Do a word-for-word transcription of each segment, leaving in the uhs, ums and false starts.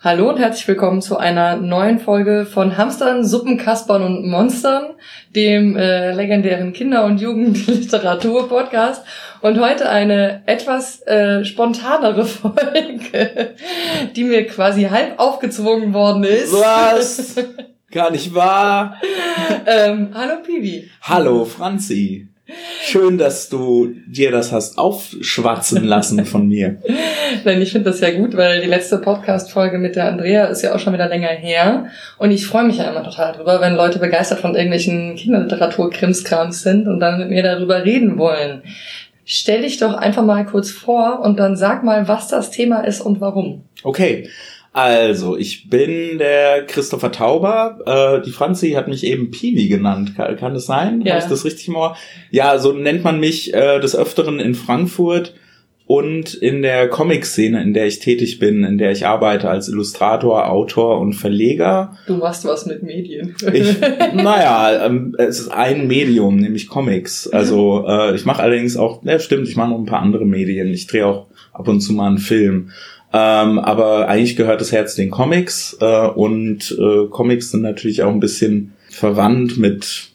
Hallo und herzlich willkommen zu einer neuen Folge von Hamstern, Suppen, Kaspern und Monstern, dem äh, legendären Kinder- und Jugendliteratur-Podcast. Und heute eine etwas äh, spontanere Folge, die mir quasi halb aufgezwungen worden ist. Was? Gar nicht wahr. ähm, hallo Piwi. Hallo Franzi. Schön, dass du dir das hast aufschwatzen lassen von mir. Nein, ich finde das ja gut, weil die letzte Podcast-Folge mit der Andrea ist ja auch schon wieder länger her. Und ich freue mich ja immer total drüber, wenn Leute begeistert von irgendwelchen Kinderliteratur-Krimskrams sind und dann mit mir darüber reden wollen. Stell dich doch einfach mal kurz vor und dann sag mal, was das Thema ist und warum. Okay. Also, ich bin der Christopher Tauber. Äh, die Franzi hat mich eben Piwi genannt. Kann, kann das sein? Ja. Habe ich das richtig mal? Ja, so nennt man mich äh, des Öfteren in Frankfurt und in der Comic-Szene, in der ich tätig bin, in der ich arbeite als Illustrator, Autor und Verleger. Du machst was mit Medien. Ich, naja, ähm, es ist ein Medium, nämlich Comics. Also äh, ich mache allerdings auch, ja stimmt, ich mache noch ein paar andere Medien. Ich drehe auch ab und zu mal einen Film. Ähm, aber eigentlich gehört das Herz den Comics äh, und äh, Comics sind natürlich auch ein bisschen verwandt mit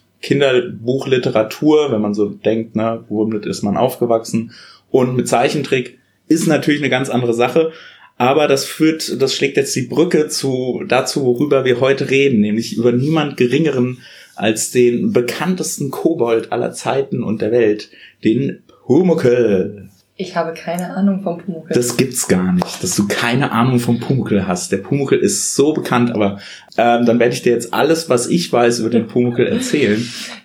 Kinderbuchliteratur, wenn man so denkt, ne, womit ist man aufgewachsen, und mit Zeichentrick ist natürlich eine ganz andere Sache, aber das führt, das schlägt jetzt die Brücke zu dazu, worüber wir heute reden, nämlich über niemand Geringeren als den bekanntesten Kobold aller Zeiten und der Welt, den Pumuckl. Ich habe keine Ahnung vom Pumuckl. Das gibt's gar nicht, dass du keine Ahnung vom Pumuckl hast. Der Pumuckl ist so bekannt, aber ähm, dann werde ich dir jetzt alles, was ich weiß, über den Pumuckl erzählen.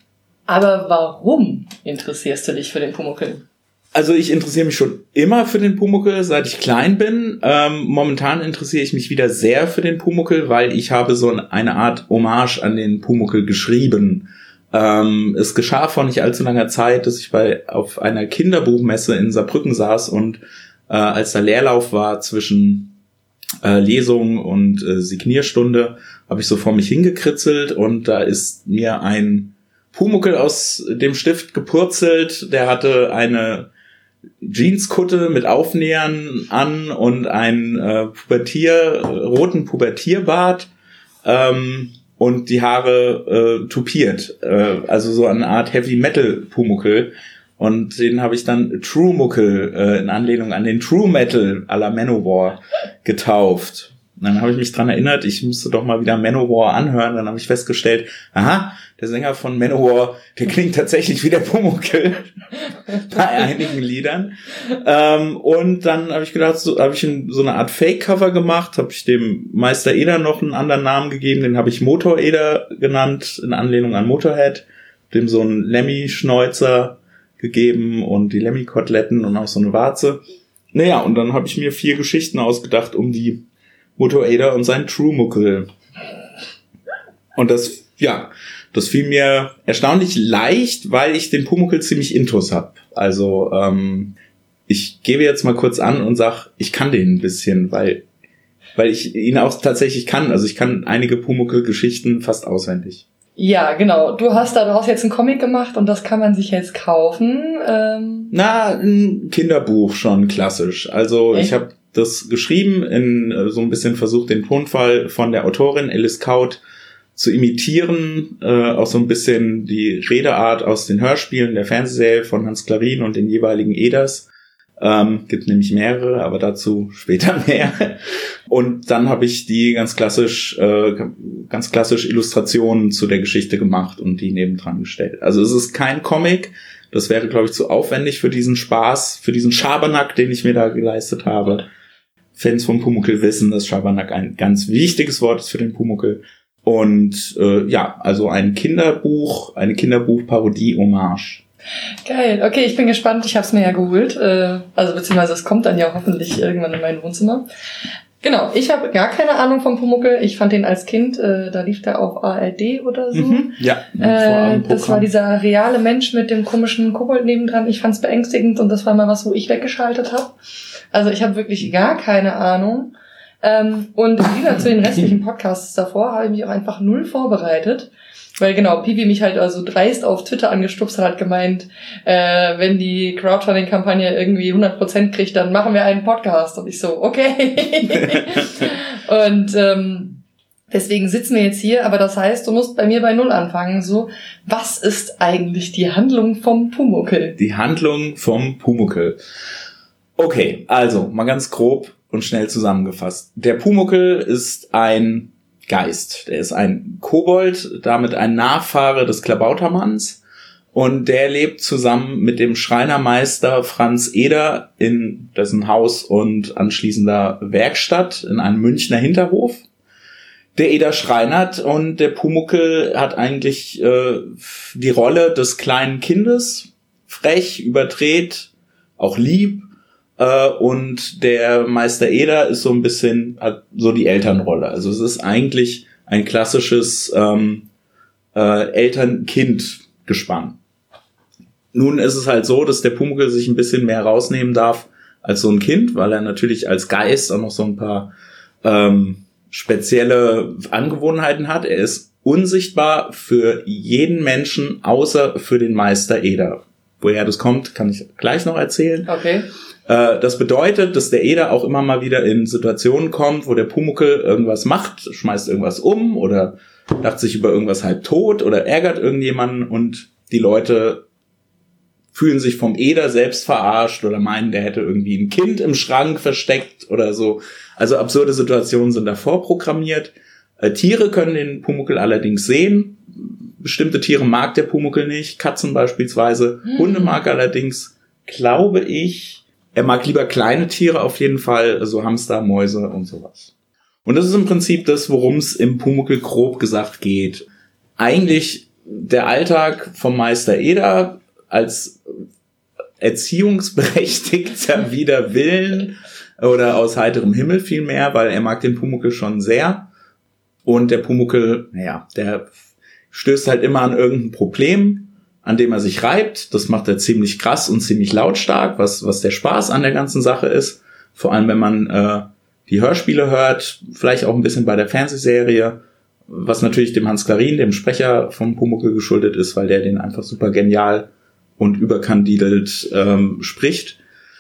Aber warum interessierst du dich für den Pumuckl? Also ich interessiere mich schon immer für den Pumuckl, seit ich klein bin. Ähm, momentan interessiere ich mich wieder sehr für den Pumuckl, weil ich habe so eine Art Hommage an den Pumuckl geschrieben. Ähm, es geschah vor nicht allzu langer Zeit, dass ich bei auf einer Kinderbuchmesse in Saarbrücken saß und äh, als der Leerlauf war zwischen äh, Lesung und äh, Signierstunde, habe ich so vor mich hingekritzelt und da ist mir ein Pumuckl aus dem Stift gepurzelt. Der hatte eine Jeanskutte mit Aufnähern an und einen äh, Pubertier, roten Pubertierbart. Ähm, und die Haare äh, tupiert, äh, also so eine Art Heavy-Metal-Pumuckl. Und den habe ich dann True-Muckl äh, in Anlehnung an den True-Metal à la Manowar getauft. Und dann habe ich mich dran erinnert, ich müsste doch mal wieder Manowar anhören. Dann habe ich festgestellt, aha, der Sänger von Manowar, der klingt tatsächlich wie der Pumuckl bei einigen Liedern. Ähm, und dann habe ich gedacht, so habe ich so eine Art Fake-Cover gemacht, habe ich dem Meister Eder noch einen anderen Namen gegeben, den habe ich Motor Eder genannt, in Anlehnung an Motorhead, dem so einen Lemmy-Schnäuzer gegeben und die Lemmy-Koteletten und auch so eine Warze. Naja, und dann habe ich mir vier Geschichten ausgedacht um die Motor Eder und sein True-Muckl. Und das, ja, das fiel mir erstaunlich leicht, weil ich den Pumuckl ziemlich intus hab. Also, ähm, ich gebe jetzt mal kurz an und sag, ich kann den ein bisschen, weil, weil ich ihn auch tatsächlich kann. Also ich kann einige Pumuckl-Geschichten fast auswendig. Ja, genau. Du hast daraus jetzt einen Comic gemacht und das kann man sich jetzt kaufen. Ähm Na, ein Kinderbuch schon klassisch. Also Echt? Ich habe das geschrieben, in so ein bisschen versucht, den Tonfall von der Autorin Alice Kaut zu imitieren, äh, auch so ein bisschen die Redeart aus den Hörspielen der Fernsehserie von Hans Klarin und den jeweiligen Eders. Ähm, gibt nämlich mehrere, aber dazu später mehr. Und dann habe ich die ganz klassisch, äh, ganz klassisch Illustrationen zu der Geschichte gemacht und die nebendran gestellt. Also es ist kein Comic, das wäre, glaube ich, zu aufwendig für diesen Spaß, für diesen Schabernack, den ich mir da geleistet habe. Fans vom Pumuckl wissen, dass Schabernack ein ganz wichtiges Wort ist für den Pumuckl. Und äh, ja, also ein Kinderbuch, eine Kinderbuch-Parodie-Hommage. Geil, okay, ich bin gespannt, ich habe es mir ja geholt. Äh, also beziehungsweise es kommt dann ja hoffentlich irgendwann in mein Wohnzimmer. Genau, ich habe gar keine Ahnung vom Pumuckl. Ich fand den als Kind, äh, da lief der auf A R D oder so. Mhm, ja, äh, das war dieser reale Mensch mit dem komischen Kobold nebendran. Ich fand's beängstigend und das war mal was, wo ich weggeschaltet habe. Also ich habe wirklich gar keine Ahnung. Ähm, und wieder zu den restlichen Podcasts davor habe ich mich auch einfach null vorbereitet. Weil genau, Piwi mich halt also dreist auf Twitter angestupst hat, hat gemeint, äh, wenn die Crowdfunding-Kampagne irgendwie hundert Prozent kriegt, dann machen wir einen Podcast. Und ich so, okay. Und ähm, deswegen sitzen wir jetzt hier, aber das heißt, du musst bei mir bei Null anfangen. So, was ist eigentlich die Handlung vom Pumuckl? Die Handlung vom Pumuckl. Okay, also mal ganz grob und schnell zusammengefasst. Der Pumuckl ist ein Geist. Der ist ein Kobold, damit ein Nachfahre des Klabautermanns. Und der lebt zusammen mit dem Schreinermeister Franz Eder in dessen Haus und anschließender Werkstatt in einem Münchner Hinterhof. Der Eder schreinert und der Pumuckl hat eigentlich äh, die Rolle des kleinen Kindes, frech, überdreht, auch lieb. Äh, und der Meister Eder ist so ein bisschen, hat so die Elternrolle. Also es ist eigentlich ein klassisches ähm, äh, Eltern-Kind-Gespann. Nun ist es halt so, dass der Pumuckl sich ein bisschen mehr rausnehmen darf als so ein Kind, weil er natürlich als Geist auch noch so ein paar ähm, spezielle Angewohnheiten hat. Er ist unsichtbar für jeden Menschen, außer für den Meister Eder. Woher das kommt, kann ich gleich noch erzählen. Okay. Äh, das bedeutet, dass der Eder auch immer mal wieder in Situationen kommt, wo der Pumuckl irgendwas macht, schmeißt irgendwas um oder lacht sich über irgendwas halb tot oder ärgert irgendjemanden und die Leute fühlen sich vom Eder selbst verarscht oder meinen, der hätte irgendwie ein Kind im Schrank versteckt oder so. Also absurde Situationen sind da vorprogrammiert. Äh, Tiere können den Pumuckl allerdings sehen. Bestimmte Tiere mag der Pumuckl nicht. Katzen beispielsweise. Hm. Hunde mag er allerdings, glaube ich. Er mag lieber kleine Tiere auf jeden Fall, also Hamster, Mäuse und sowas. Und das ist im Prinzip das, worum es im Pumuckl grob gesagt geht. Eigentlich der Alltag vom Meister Eder als Erziehungsberechtigter wider Willen oder aus heiterem Himmel vielmehr, weil er mag den Pumuckl schon sehr. Und der Pumuckl, naja, der stößt halt immer an irgendein Problem, an dem er sich reibt. Das macht er ziemlich krass und ziemlich lautstark, was was der Spaß an der ganzen Sache ist. Vor allem, wenn man äh, die Hörspiele hört, vielleicht auch ein bisschen bei der Fernsehserie, was natürlich dem Hans Clarin, dem Sprecher vom Pumuckl, geschuldet ist, weil der den einfach super genial und überkandidelt ähm, spricht.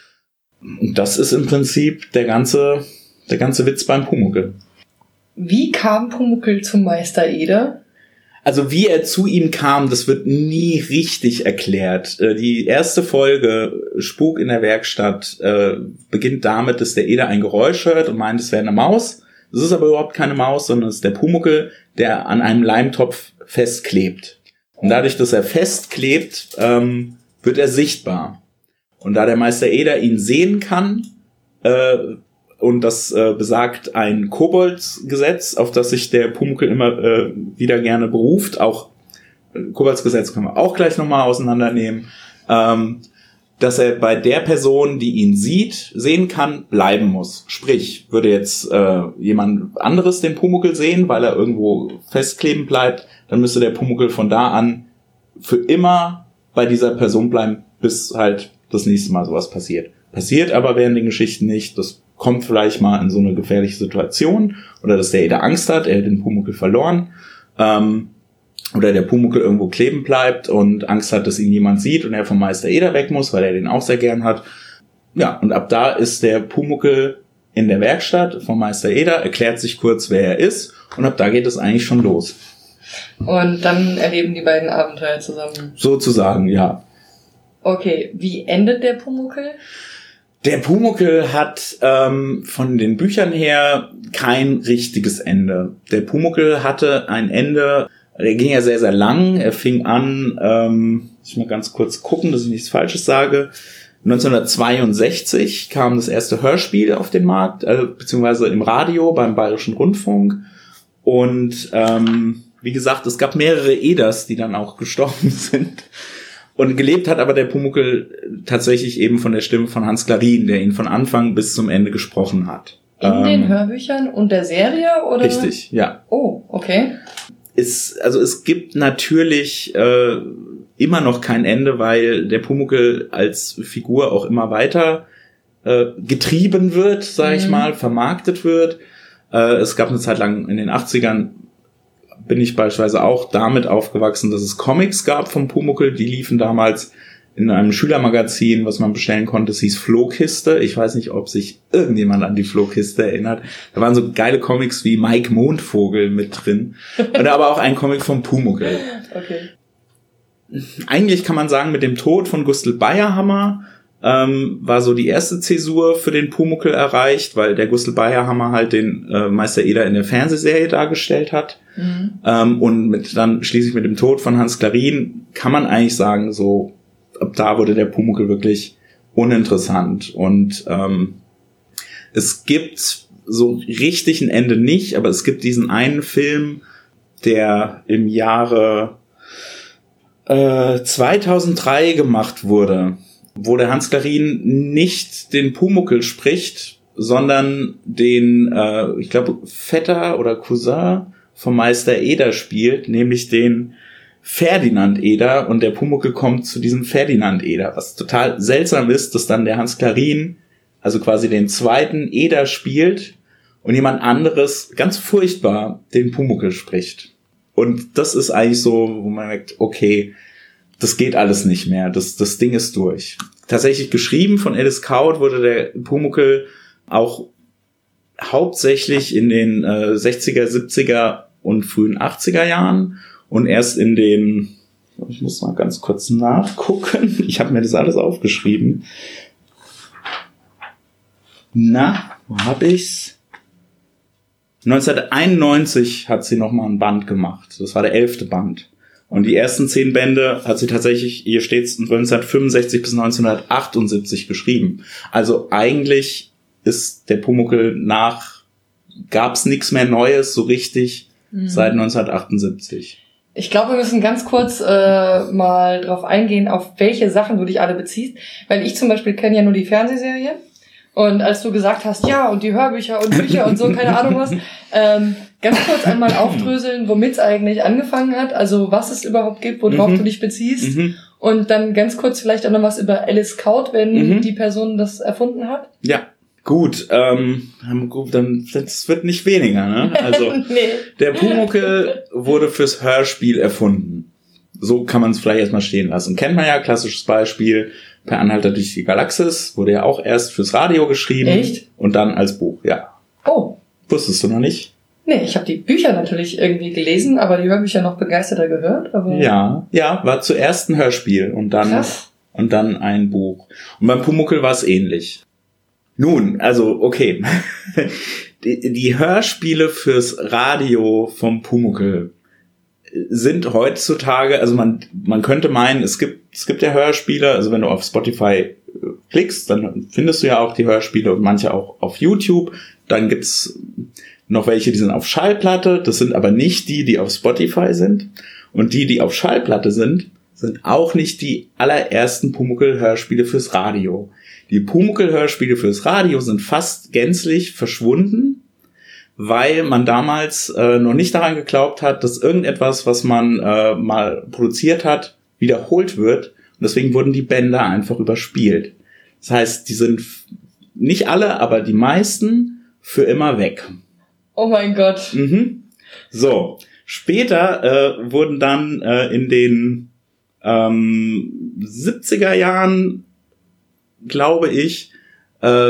Und das ist im Prinzip der ganze, der ganze Witz beim Pumuckl. Wie kam Pumuckl zum Meister Eder? Also wie er zu ihm kam, das wird nie richtig erklärt. Die erste Folge, Spuk in der Werkstatt, äh, beginnt damit, dass der Eder ein Geräusch hört und meint, es wäre eine Maus. Das ist aber überhaupt keine Maus, sondern es ist der Pumuckl, der an einem Leimtopf festklebt. Und dadurch, dass er festklebt, ähm, wird er sichtbar. Und da der Meister Eder ihn sehen kann, äh, und das äh, besagt ein Koboldsgesetz, auf das sich der Pumuckl immer äh, wieder gerne beruft, auch äh, Koboldsgesetz können wir auch gleich nochmal auseinandernehmen, ähm, dass er bei der Person, die ihn sieht, sehen kann, bleiben muss. Sprich, würde jetzt äh, jemand anderes den Pumuckl sehen, weil er irgendwo festkleben bleibt, dann müsste der Pumuckl von da an für immer bei dieser Person bleiben, bis halt das nächste Mal sowas passiert. Passiert aber während den Geschichten nicht. Das kommt vielleicht mal in so eine gefährliche Situation oder dass der Eder Angst hat, er hat den Pumuckl verloren, ähm, oder der Pumuckl irgendwo kleben bleibt und Angst hat, dass ihn jemand sieht und er vom Meister Eder weg muss, weil er den auch sehr gern hat. Ja, und ab da ist der Pumuckl in der Werkstatt vom Meister Eder, erklärt sich kurz, wer er ist, und ab da geht es eigentlich schon los. Und dann erleben die beiden Abenteuer zusammen. Sozusagen, ja. Okay, wie endet der Pumuckl? Der Pumuckl hat ähm, von den Büchern her kein richtiges Ende. Der Pumuckl hatte ein Ende, der ging ja sehr, sehr lang. Er fing an, ähm, muss ich mal ganz kurz gucken, dass ich nichts Falsches sage. neunzehnhundertzweiundsechzig kam das erste Hörspiel auf den Markt, äh, beziehungsweise im Radio beim Bayerischen Rundfunk. Und ähm, wie gesagt, es gab mehrere Eders, die dann auch gestorben sind. Und gelebt hat aber der Pumuckl tatsächlich eben von der Stimme von Hans Clarin, der ihn von Anfang bis zum Ende gesprochen hat. In ähm, den Hörbüchern und der Serie, oder? Richtig, ja. Oh, okay. Es, also es gibt natürlich äh, immer noch kein Ende, weil der Pumuckl als Figur auch immer weiter äh, getrieben wird, sag mhm. ich mal, vermarktet wird. Äh, es gab eine Zeit lang in den achtzigern, bin ich beispielsweise auch damit aufgewachsen, dass es Comics gab vom Pumuckl, die liefen damals in einem Schülermagazin, was man bestellen konnte. Es hieß Flohkiste. Ich weiß nicht, ob sich irgendjemand an die Flohkiste erinnert. Da waren so geile Comics wie Mike Mondvogel mit drin. Und aber auch ein Comic vom Pumuckl. Okay. Eigentlich kann man sagen, mit dem Tod von Gustl Bayerhammer ähm, war so die erste Zäsur für den Pumuckl erreicht, weil der Gustl Bayerhammer halt den äh, Meister Eder in der Fernsehserie dargestellt hat. Mhm. Ähm, und mit, dann schließlich mit dem Tod von Hans Klarin kann man eigentlich sagen, so ab da wurde der Pumuckl wirklich uninteressant. Und ähm, es gibt so richtig ein Ende nicht, aber es gibt diesen einen Film, der im Jahre äh, zweitausenddrei gemacht wurde, wo der Hans Klarin nicht den Pumuckl spricht, sondern den, äh, ich glaube, Vetter oder Cousin vom Meister Eder spielt, nämlich den Ferdinand Eder, und der Pumuckl kommt zu diesem Ferdinand Eder, was total seltsam ist, dass dann der Hans Klarin, also quasi den zweiten Eder spielt und jemand anderes ganz furchtbar den Pumuckl spricht. Und das ist eigentlich so, wo man merkt, okay, das geht alles nicht mehr, das, das Ding ist durch. Tatsächlich geschrieben von Alice Kaut wurde der Pumuckl auch hauptsächlich in den äh, sechziger, siebziger und frühen achtziger Jahren und erst in den, ich muss mal ganz kurz nachgucken, ich habe mir das alles aufgeschrieben. Na, wo hab ich's? neunzehnhunderteinundneunzig hat sie nochmal ein Band gemacht. Das war der elfte Band. Und die ersten zehn Bände hat sie tatsächlich, hier steht's, neunzehnhundertfünfundsechzig bis neunzehnhundertachtundsiebzig geschrieben. Also eigentlich ist der Pumuckl nach, gab's nichts mehr Neues so richtig mhm. seit neunzehnhundertachtundsiebzig. Ich glaube, wir müssen ganz kurz äh, mal drauf eingehen, auf welche Sachen du dich alle beziehst. Weil ich zum Beispiel kenne ja nur die Fernsehserie. Und als du gesagt hast, ja, und die Hörbücher und Bücher und so, keine Ahnung was, ähm, ganz kurz einmal aufdröseln, womit es eigentlich angefangen hat, also was es überhaupt gibt, worauf mhm. du dich beziehst. Mhm. Und dann ganz kurz vielleicht auch noch was über Alice Kaut, wenn mhm. die Person das erfunden hat. Ja. Gut, ähm, gut, dann, das wird nicht weniger, ne? Also, nee. Der Pumuckl wurde fürs Hörspiel erfunden. So kann man es vielleicht erstmal stehen lassen. Kennt man ja, klassisches Beispiel, Per Anhalter durch die Galaxis, wurde ja auch erst fürs Radio geschrieben. Echt? Und dann als Buch, ja. Oh. Wusstest du noch nicht? Nee, ich habe die Bücher natürlich irgendwie gelesen, aber die Hörbücher noch begeisterter gehört. Aber ja, ja, war zuerst ein Hörspiel und dann, Krass. und dann ein Buch. Und beim Pumuckl war es ähnlich. Nun, also, okay. die, die Hörspiele fürs Radio vom Pumuckl sind heutzutage, also man, man könnte meinen, es gibt, es gibt ja Hörspiele, also wenn du auf Spotify klickst, dann findest du ja auch die Hörspiele und manche auch auf YouTube. Dann gibt's noch welche, die sind auf Schallplatte, das sind aber nicht die, die auf Spotify sind. Und die, die auf Schallplatte sind, sind auch nicht die allerersten Pumuckl-Hörspiele fürs Radio. Die Pumuckl-Hörspiele fürs Radio sind fast gänzlich verschwunden, weil man damals äh, noch nicht daran geglaubt hat, dass irgendetwas, was man äh, mal produziert hat, wiederholt wird. Und deswegen wurden die Bänder einfach überspielt. Das heißt, die sind f- nicht alle, aber die meisten für immer weg. Oh mein Gott. Mhm. So, später äh, wurden dann äh, in den ähm, siebziger Jahren, glaube ich, äh,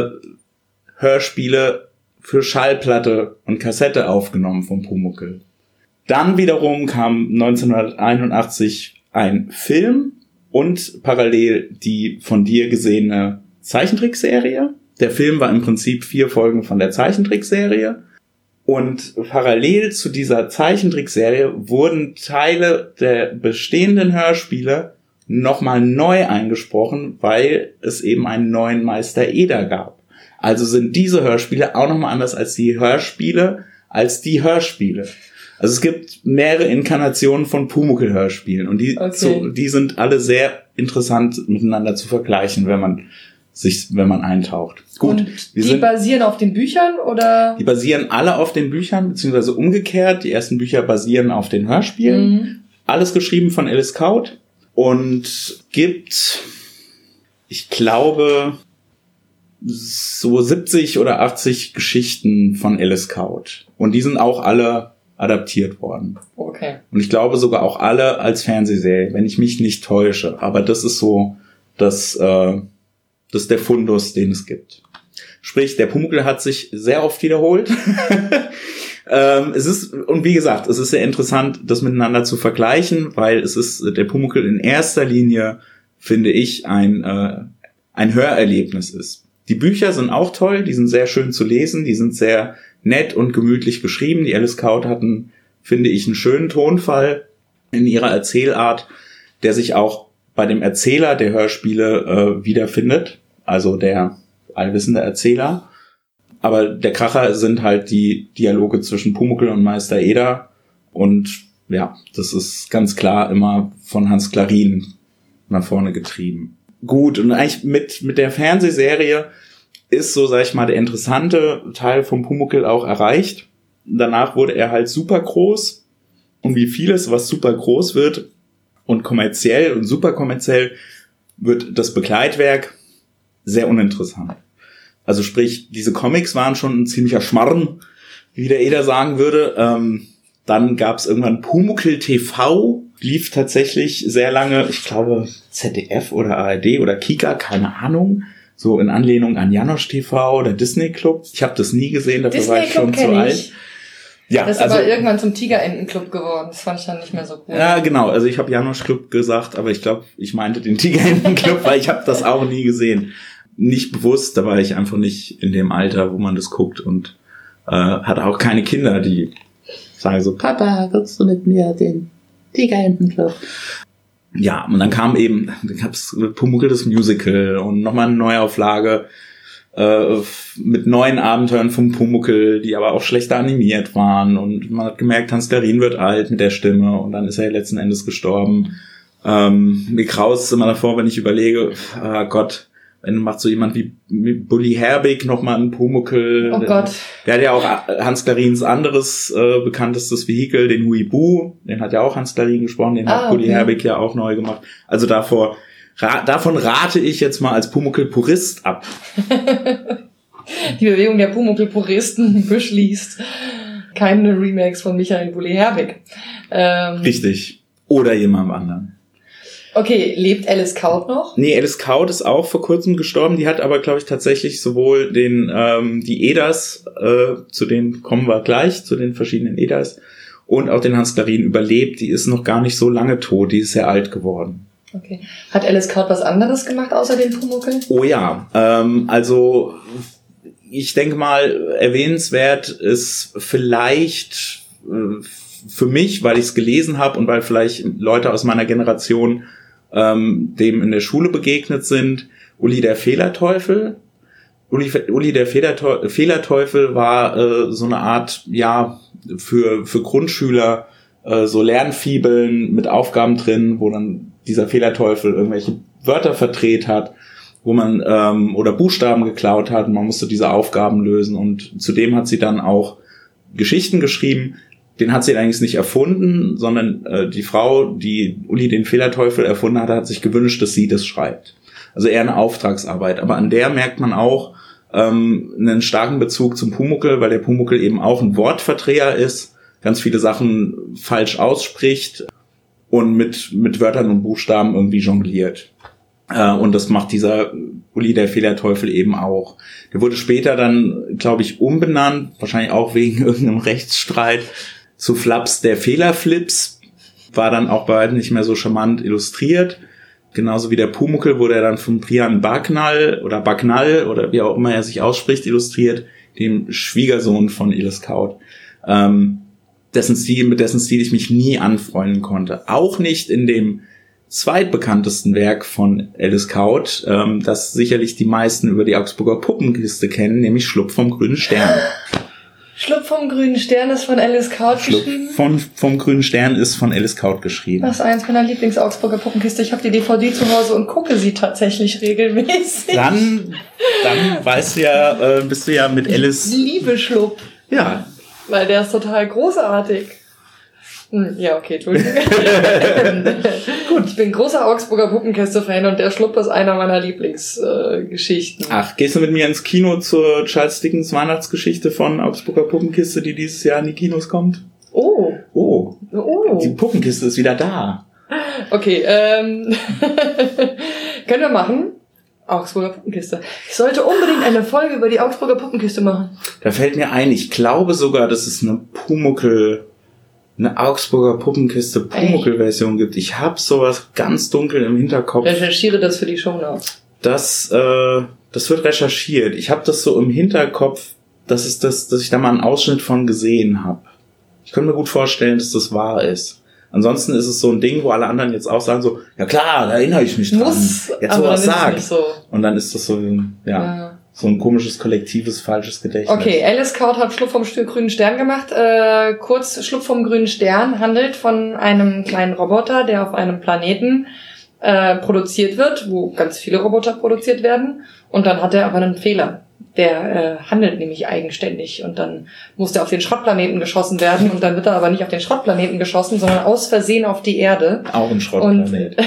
Hörspiele für Schallplatte und Kassette aufgenommen vom Pumuckl. Dann wiederum kam neunzehnhunderteinundachtzig ein Film und parallel die von dir gesehene Zeichentrickserie. Der Film war im Prinzip vier Folgen von der Zeichentrickserie. Und parallel zu dieser Zeichentrickserie wurden Teile der bestehenden Hörspiele nochmal neu eingesprochen, weil es eben einen neuen Meister Eder gab. Also sind diese Hörspiele auch nochmal anders als die Hörspiele, als die Hörspiele. Also es gibt mehrere Inkarnationen von Pumuckl-Hörspielen und die, okay. so, die sind alle sehr interessant miteinander zu vergleichen, wenn man sich, wenn man eintaucht. Gut. Und die sind, basieren auf den Büchern oder? Die basieren alle auf den Büchern, beziehungsweise umgekehrt. Die ersten Bücher basieren auf den Hörspielen. Mhm. Alles geschrieben von Alice Kaut und gibt, ich glaube, so siebzig oder achtzig Geschichten von Alice Kaut. Und die sind auch alle adaptiert worden. Okay. Und ich glaube sogar auch alle als Fernsehserie, wenn ich mich nicht täusche. Aber das ist so das, äh, das ist der Fundus, den es gibt. Sprich, der Pumuckl hat sich sehr oft wiederholt. ähm, es ist, und wie gesagt, es ist sehr interessant, das miteinander zu vergleichen, weil es ist, der Pumuckl in erster Linie, finde ich, ein, äh, ein Hörerlebnis ist. Die Bücher sind auch toll, die sind sehr schön zu lesen, die sind sehr nett und gemütlich geschrieben. Die Alice Kaut hatten, finde ich, einen schönen Tonfall in ihrer Erzählart, der sich auch bei dem Erzähler der Hörspiele äh, wiederfindet, also der allwissende Erzähler. Aber der Kracher sind halt die Dialoge zwischen Pumuckl und Meister Eder. Und ja, das ist ganz klar immer von Hans Klarin nach vorne getrieben. Gut, und eigentlich mit mit der Fernsehserie ist so, sag ich mal, der interessante Teil vom Pumuckl auch erreicht. Danach wurde er halt super groß. Und wie vieles, was super groß wird und kommerziell und super kommerziell, wird das Begleitwerk sehr uninteressant. Also sprich, diese Comics waren schon ein ziemlicher Schmarrn, wie der Eder sagen würde. Ähm, dann gab es irgendwann Pumuckl T V, lief tatsächlich sehr lange, ich glaube Z D F oder A R D oder Kika, keine Ahnung, so in Anlehnung an Janosch T V oder Disney Club. Ich habe das nie gesehen, dafür Disney war ich schon zu alt. Ja, das ist also, aber irgendwann zum Tigerentenclub geworden. Das fand ich dann nicht mehr so cool. Ja, genau. Also ich habe Janosch Club gesagt, aber ich glaube, ich meinte den Tigerentenclub, weil ich habe das auch nie gesehen. Nicht bewusst, da war ich einfach nicht in dem Alter, wo man das guckt und äh, hatte auch keine Kinder, die sagen so, Papa, guckst du mit mir den Tigerentenclub? Ja, und dann kam eben, dann gab's Pumuckl das Musical und nochmal eine Neuauflage äh, mit neuen Abenteuern vom Pumuckl, die aber auch schlechter animiert waren und man hat gemerkt, Hans Klarin wird alt mit der Stimme und dann ist er letzten Endes gestorben. Ähm, mir graust immer davor, wenn ich überlege, oh Gott, dann macht so jemand wie Bully Herbig nochmal einen Pumuckl. Oh Gott. Der hat ja auch Hans Klarins anderes äh, bekanntestes Vehikel, den Huibu. Den hat ja auch Hans Klarin gesprochen. Den ah, hat Bully okay. Herbig ja auch neu gemacht. Also davor, ra- davon rate ich jetzt mal als Pumuckl-Purist ab. Die Bewegung der Pumuckl-Puristen beschließt keine Remakes von Michael Bully Herbig. Ähm, Richtig. Oder jemandem anderen. Okay, lebt Alice Kaut noch? Nee, Alice Kaut ist auch vor kurzem gestorben. Die hat aber, glaube ich, tatsächlich sowohl den ähm, die Eders, äh, zu denen kommen wir gleich, zu den verschiedenen Eders, und auch den Hans Klarin überlebt. Die ist noch gar nicht so lange tot. Die ist sehr alt geworden. Okay. Hat Alice Kaut was anderes gemacht außer den Pumuckl? Oh ja, ähm, also ich denke mal, erwähnenswert ist vielleicht äh, für mich, weil ich es gelesen habe und weil vielleicht Leute aus meiner Generation ähm, dem in der Schule begegnet sind, Uli der Fehlerteufel. Uli, Uli der Fehlerteufel, Fehlerteufel war äh, so eine Art, ja, für für Grundschüler äh, so Lernfibeln mit Aufgaben drin, wo dann dieser Fehlerteufel irgendwelche Wörter verdreht hat, wo man ähm, oder Buchstaben geklaut hat und man musste diese Aufgaben lösen und zudem hat sie dann auch Geschichten geschrieben. Den hat sie eigentlich nicht erfunden, sondern äh, die Frau, die Uli den Fehlerteufel erfunden hat, hat sich gewünscht, dass sie das schreibt. Also eher eine Auftragsarbeit. Aber an der merkt man auch ähm, einen starken Bezug zum Pumuckl, weil der Pumuckl eben auch ein Wortverdreher ist, ganz viele Sachen falsch ausspricht und mit mit Wörtern und Buchstaben irgendwie jongliert. Äh, und das macht dieser Uli der Fehlerteufel eben auch. Der wurde später dann, glaube ich, umbenannt, wahrscheinlich auch wegen irgendeinem Rechtsstreit, zu Flaps der Fehlerflips, war dann auch bald nicht mehr so charmant illustriert. Genauso wie der Pumuckl wurde er dann von Brian Bagnall oder Bagnall oder wie auch immer er sich ausspricht, illustriert, dem Schwiegersohn von Alice Kaut, ähm, dessen Stil, mit dessen Stil ich mich nie anfreunden konnte. Auch nicht in dem zweitbekanntesten Werk von Alice Kaut, ähm, das sicherlich die meisten über die Augsburger Puppenkiste kennen, nämlich Schlupf vom grünen Stern. Schlupf vom grünen Stern ist von Alice Kaut Schlupf geschrieben? Von, vom grünen Stern ist von Alice Kaut geschrieben. Das ist eins meiner Lieblings-Augsburger Puppenkiste. Ich habe die D V D zu Hause und gucke sie tatsächlich regelmäßig. Dann, dann weißt du ja, äh, bist du ja mit Alice... Ich liebe Schlupf. Ja. Weil der ist total großartig. Hm, ja, okay, Entschuldigung. Gut, ich bin großer Augsburger Puppenkiste-Fan und der Schlupf ist einer meiner Lieblingsgeschichten. Äh, Ach, gehst du mit mir ins Kino zur Charles Dickens Weihnachtsgeschichte von Augsburger Puppenkiste, die dieses Jahr in die Kinos kommt? Oh. Oh. Oh. Die Puppenkiste ist wieder da. Okay, ähm... Können wir machen. Augsburger Puppenkiste. Ich sollte unbedingt eine Folge über die Augsburger Puppenkiste machen. Da fällt mir ein, ich glaube sogar, dass es eine Pumuckl, eine Augsburger Puppenkiste Pumuckl-Version gibt. Ich habe sowas ganz dunkel im Hinterkopf. Recherchiere das für die Shownotes. Das, äh, das wird recherchiert. Ich habe das so im Hinterkopf, dass, es das, dass ich da mal einen Ausschnitt von gesehen habe. Ich könnte mir gut vorstellen, dass das wahr ist. Ansonsten ist es so ein Ding, wo alle anderen jetzt auch sagen so, ja klar, da erinnere ich mich dran. Muss, jetzt sowas sagt. So. Und dann ist das so, ja, ja, so ein komisches, kollektives, falsches Gedächtnis. Okay, Alice Kaut hat Schlupf vom grünen Stern gemacht. Äh, kurz, Schlupf vom grünen Stern handelt von einem kleinen Roboter, der auf einem Planeten äh, produziert wird, wo ganz viele Roboter produziert werden. Und dann hat er aber einen Fehler. Der äh, handelt nämlich eigenständig und dann muss der auf den Schrottplaneten geschossen werden und dann wird er aber nicht auf den Schrottplaneten geschossen, sondern aus Versehen auf die Erde. Auch ein Schrottplanet.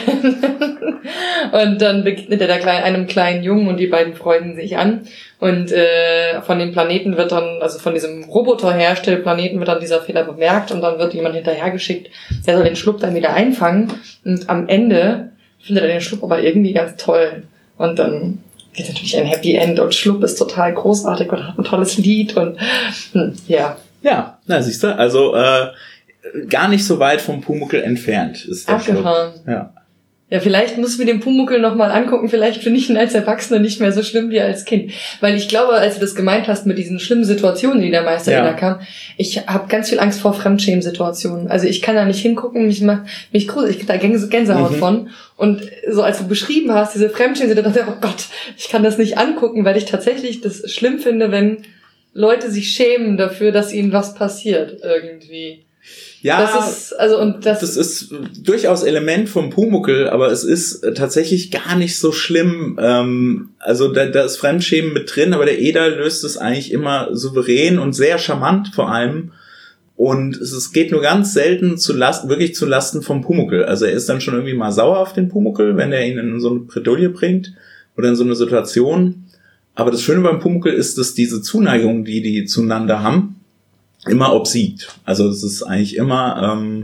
Und, und dann begegnet er der kleinen, einem kleinen Jungen und die beiden freunden sich an und äh, von dem Planeten wird dann, also von diesem Roboterherstellplaneten wird dann dieser Fehler bemerkt und dann wird jemand hinterhergeschickt, der soll den Schluck dann wieder einfangen und am Ende findet er den Schluck aber irgendwie ganz toll und dann ist natürlich ein Happy End und Schlupp ist total großartig und hat ein tolles Lied und hm, ja. Ja, na siehst du, also äh, gar nicht so weit vom Pumuckl entfernt ist der Abgefahren. Schlupp. Ja. Ja, vielleicht muss wir den Pumuckl nochmal angucken, vielleicht finde ich ihn als Erwachsener nicht mehr so schlimm wie als Kind. Weil ich glaube, als du das gemeint hast mit diesen schlimmen Situationen, die der Meister ja. da kam, ich habe ganz viel Angst vor Fremdschämen-Situationen. Also ich kann da nicht hingucken, mich macht mich gruselig, ich krieg da Gänsehaut mhm. von. Und so als du beschrieben hast, diese Fremdschämen-Situation, dachte ich, oh Gott, ich kann das nicht angucken, weil ich tatsächlich das schlimm finde, wenn Leute sich schämen dafür, dass ihnen was passiert irgendwie. Ja, das ist, also, und das, das ist durchaus Element vom Pumuckl, aber es ist tatsächlich gar nicht so schlimm. Ähm, also da, da ist Fremdschämen mit drin, aber der Eder löst es eigentlich immer souverän und sehr charmant vor allem. Und es, es geht nur ganz selten zu Lasten, wirklich zu Lasten vom Pumuckl. Also er ist dann schon irgendwie mal sauer auf den Pumuckl, wenn er ihn in so eine Bredouille bringt oder in so eine Situation. Aber das Schöne beim Pumuckl ist, dass diese Zuneigung, die die zueinander haben, immer obsiegt. Also es ist eigentlich immer, ähm,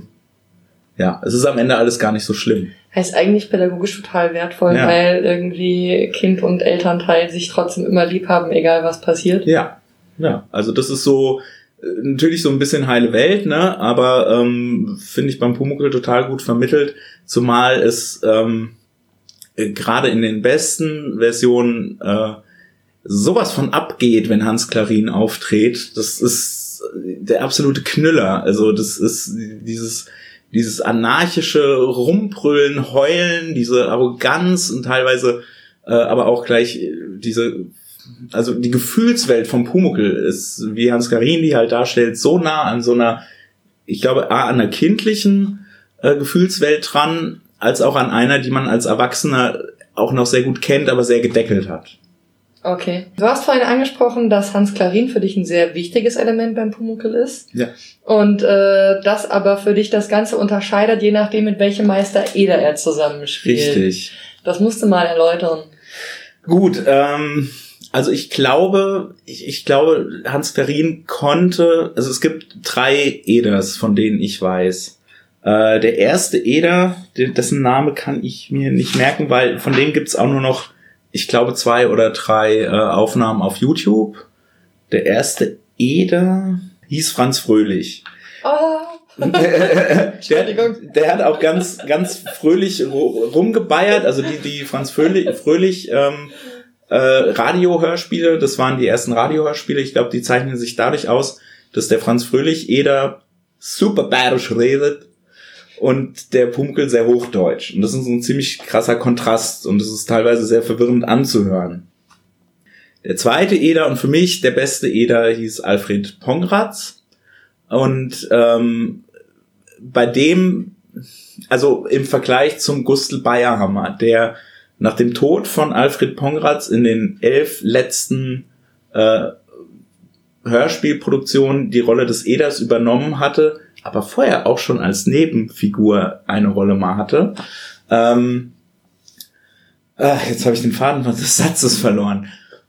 ja, es ist am Ende alles gar nicht so schlimm. Heißt eigentlich pädagogisch total wertvoll, ja. Weil irgendwie Kind und Elternteil sich trotzdem immer lieb haben, egal was passiert. Ja, ja. Also das ist so natürlich so ein bisschen heile Welt, ne? Aber ähm, finde ich beim Pumuckl total gut vermittelt, zumal es ähm, äh, gerade in den besten Versionen äh, sowas von abgeht, wenn Hans Klarin auftritt. Das ist der absolute Knüller. Also das ist dieses dieses anarchische Rumbrüllen, Heulen, diese Arroganz und teilweise äh, aber auch gleich diese, also die Gefühlswelt vom Pumuckl ist, wie Hans Klarin die halt darstellt, so nah an so einer, ich glaube, A, an einer kindlichen äh, Gefühlswelt dran, als auch an einer, die man als Erwachsener auch noch sehr gut kennt, aber sehr gedeckelt hat. Okay. Du hast vorhin angesprochen, dass Hans Klarin für dich ein sehr wichtiges Element beim Pumuckl ist. Ja. Und äh, das aber für dich das Ganze unterscheidet, je nachdem, mit welchem Meister Eder er zusammenspielt. Richtig. Das musst du mal erläutern. Gut, ähm, also ich glaube, ich, ich glaube, Hans Klarin konnte, also es gibt drei Eders, von denen ich weiß. Äh, der erste Eder, dessen Name kann ich mir nicht merken, weil von dem gibt's auch nur noch, ich glaube, zwei oder drei äh, Aufnahmen auf YouTube. Der erste Eder hieß Franz Fröhlich. Oh. der, der, der hat auch ganz ganz fröhlich rumgebeiert. Also die die Franz Fröhlich, Fröhlich ähm, äh, Radiohörspiele, das waren die ersten Radiohörspiele. Ich glaube, die zeichnen sich dadurch aus, dass der Franz Fröhlich Eder super bayerisch redet und der Pumuckl sehr hochdeutsch. Und das ist so ein ziemlich krasser Kontrast und das ist teilweise sehr verwirrend anzuhören. Der zweite Eder und für mich der beste Eder hieß Alfred Pongratz. Und ähm, bei dem, also im Vergleich zum Gustl Bayerhammer, der nach dem Tod von Alfred Pongratz in den elf letzten äh, Hörspielproduktionen die Rolle des Eders übernommen hatte, aber vorher auch schon als Nebenfigur eine Rolle mal hatte. Ähm, äh, jetzt habe ich den Faden des Satzes verloren.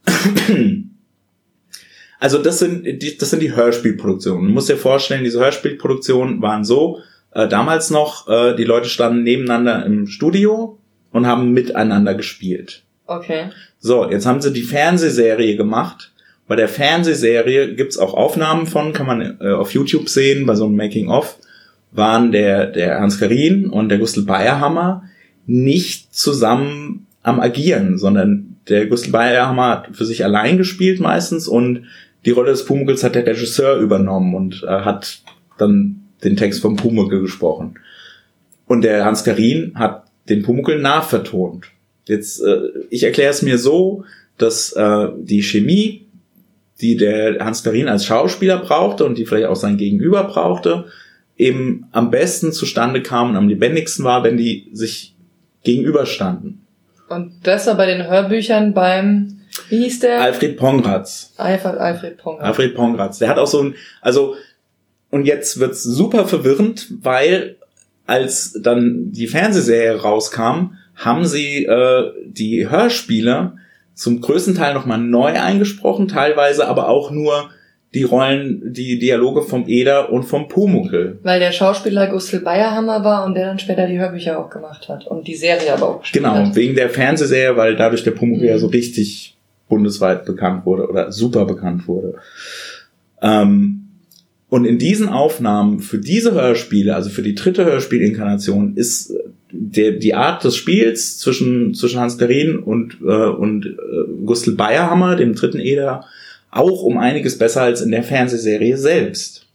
Also das sind die, das sind die Hörspielproduktionen. Du musst dir vorstellen, diese Hörspielproduktionen waren so, äh, damals noch, äh, die Leute standen nebeneinander im Studio und haben miteinander gespielt. Okay. So, jetzt haben sie die Fernsehserie gemacht. Bei der Fernsehserie gibt's auch Aufnahmen von, kann man äh, auf YouTube sehen, bei so einem Making-of, waren der, der Hans Karin und der Gustl Bayerhammer nicht zusammen am Agieren, sondern der Gustl Bayerhammer hat für sich allein gespielt meistens und die Rolle des Pumuckls hat der Regisseur übernommen und äh, hat dann den Text vom Pumuckl gesprochen. Und der Hans Karin hat den Pumuckl nachvertont. Jetzt, äh, ich erkläre es mir so, dass äh, die Chemie, die der Hans Karin als Schauspieler brauchte und die vielleicht auch sein Gegenüber brauchte, eben am besten zustande kam und am lebendigsten war, wenn die sich gegenüberstanden. Und das war bei den Hörbüchern beim, wie hieß der? Alfred Pongratz. Alfred, Alfred Pongratz. Alfred Pongratz. Der hat auch so ein, also, und jetzt wird's super verwirrend, weil als dann die Fernsehserie rauskam, haben sie äh, die Hörspiele zum größten Teil nochmal neu eingesprochen, teilweise aber auch nur die Rollen, die Dialoge vom Eder und vom Pumuckl. Weil der Schauspieler Gustl Bayerhammer war und der dann später die Hörbücher auch gemacht hat und die Serie aber auch gespielt genau, hat. Genau, wegen der Fernsehserie, weil dadurch der Pumuckl mhm. ja so richtig bundesweit bekannt wurde oder super bekannt wurde. Ähm, und in diesen Aufnahmen für diese Hörspiele, also für die dritte Hörspielinkarnation, ist der, die Art des Spiels zwischen, zwischen Hans Karin und, äh, und äh, Gustl Bayerhammer, dem dritten Eder, auch um einiges besser als in der Fernsehserie selbst.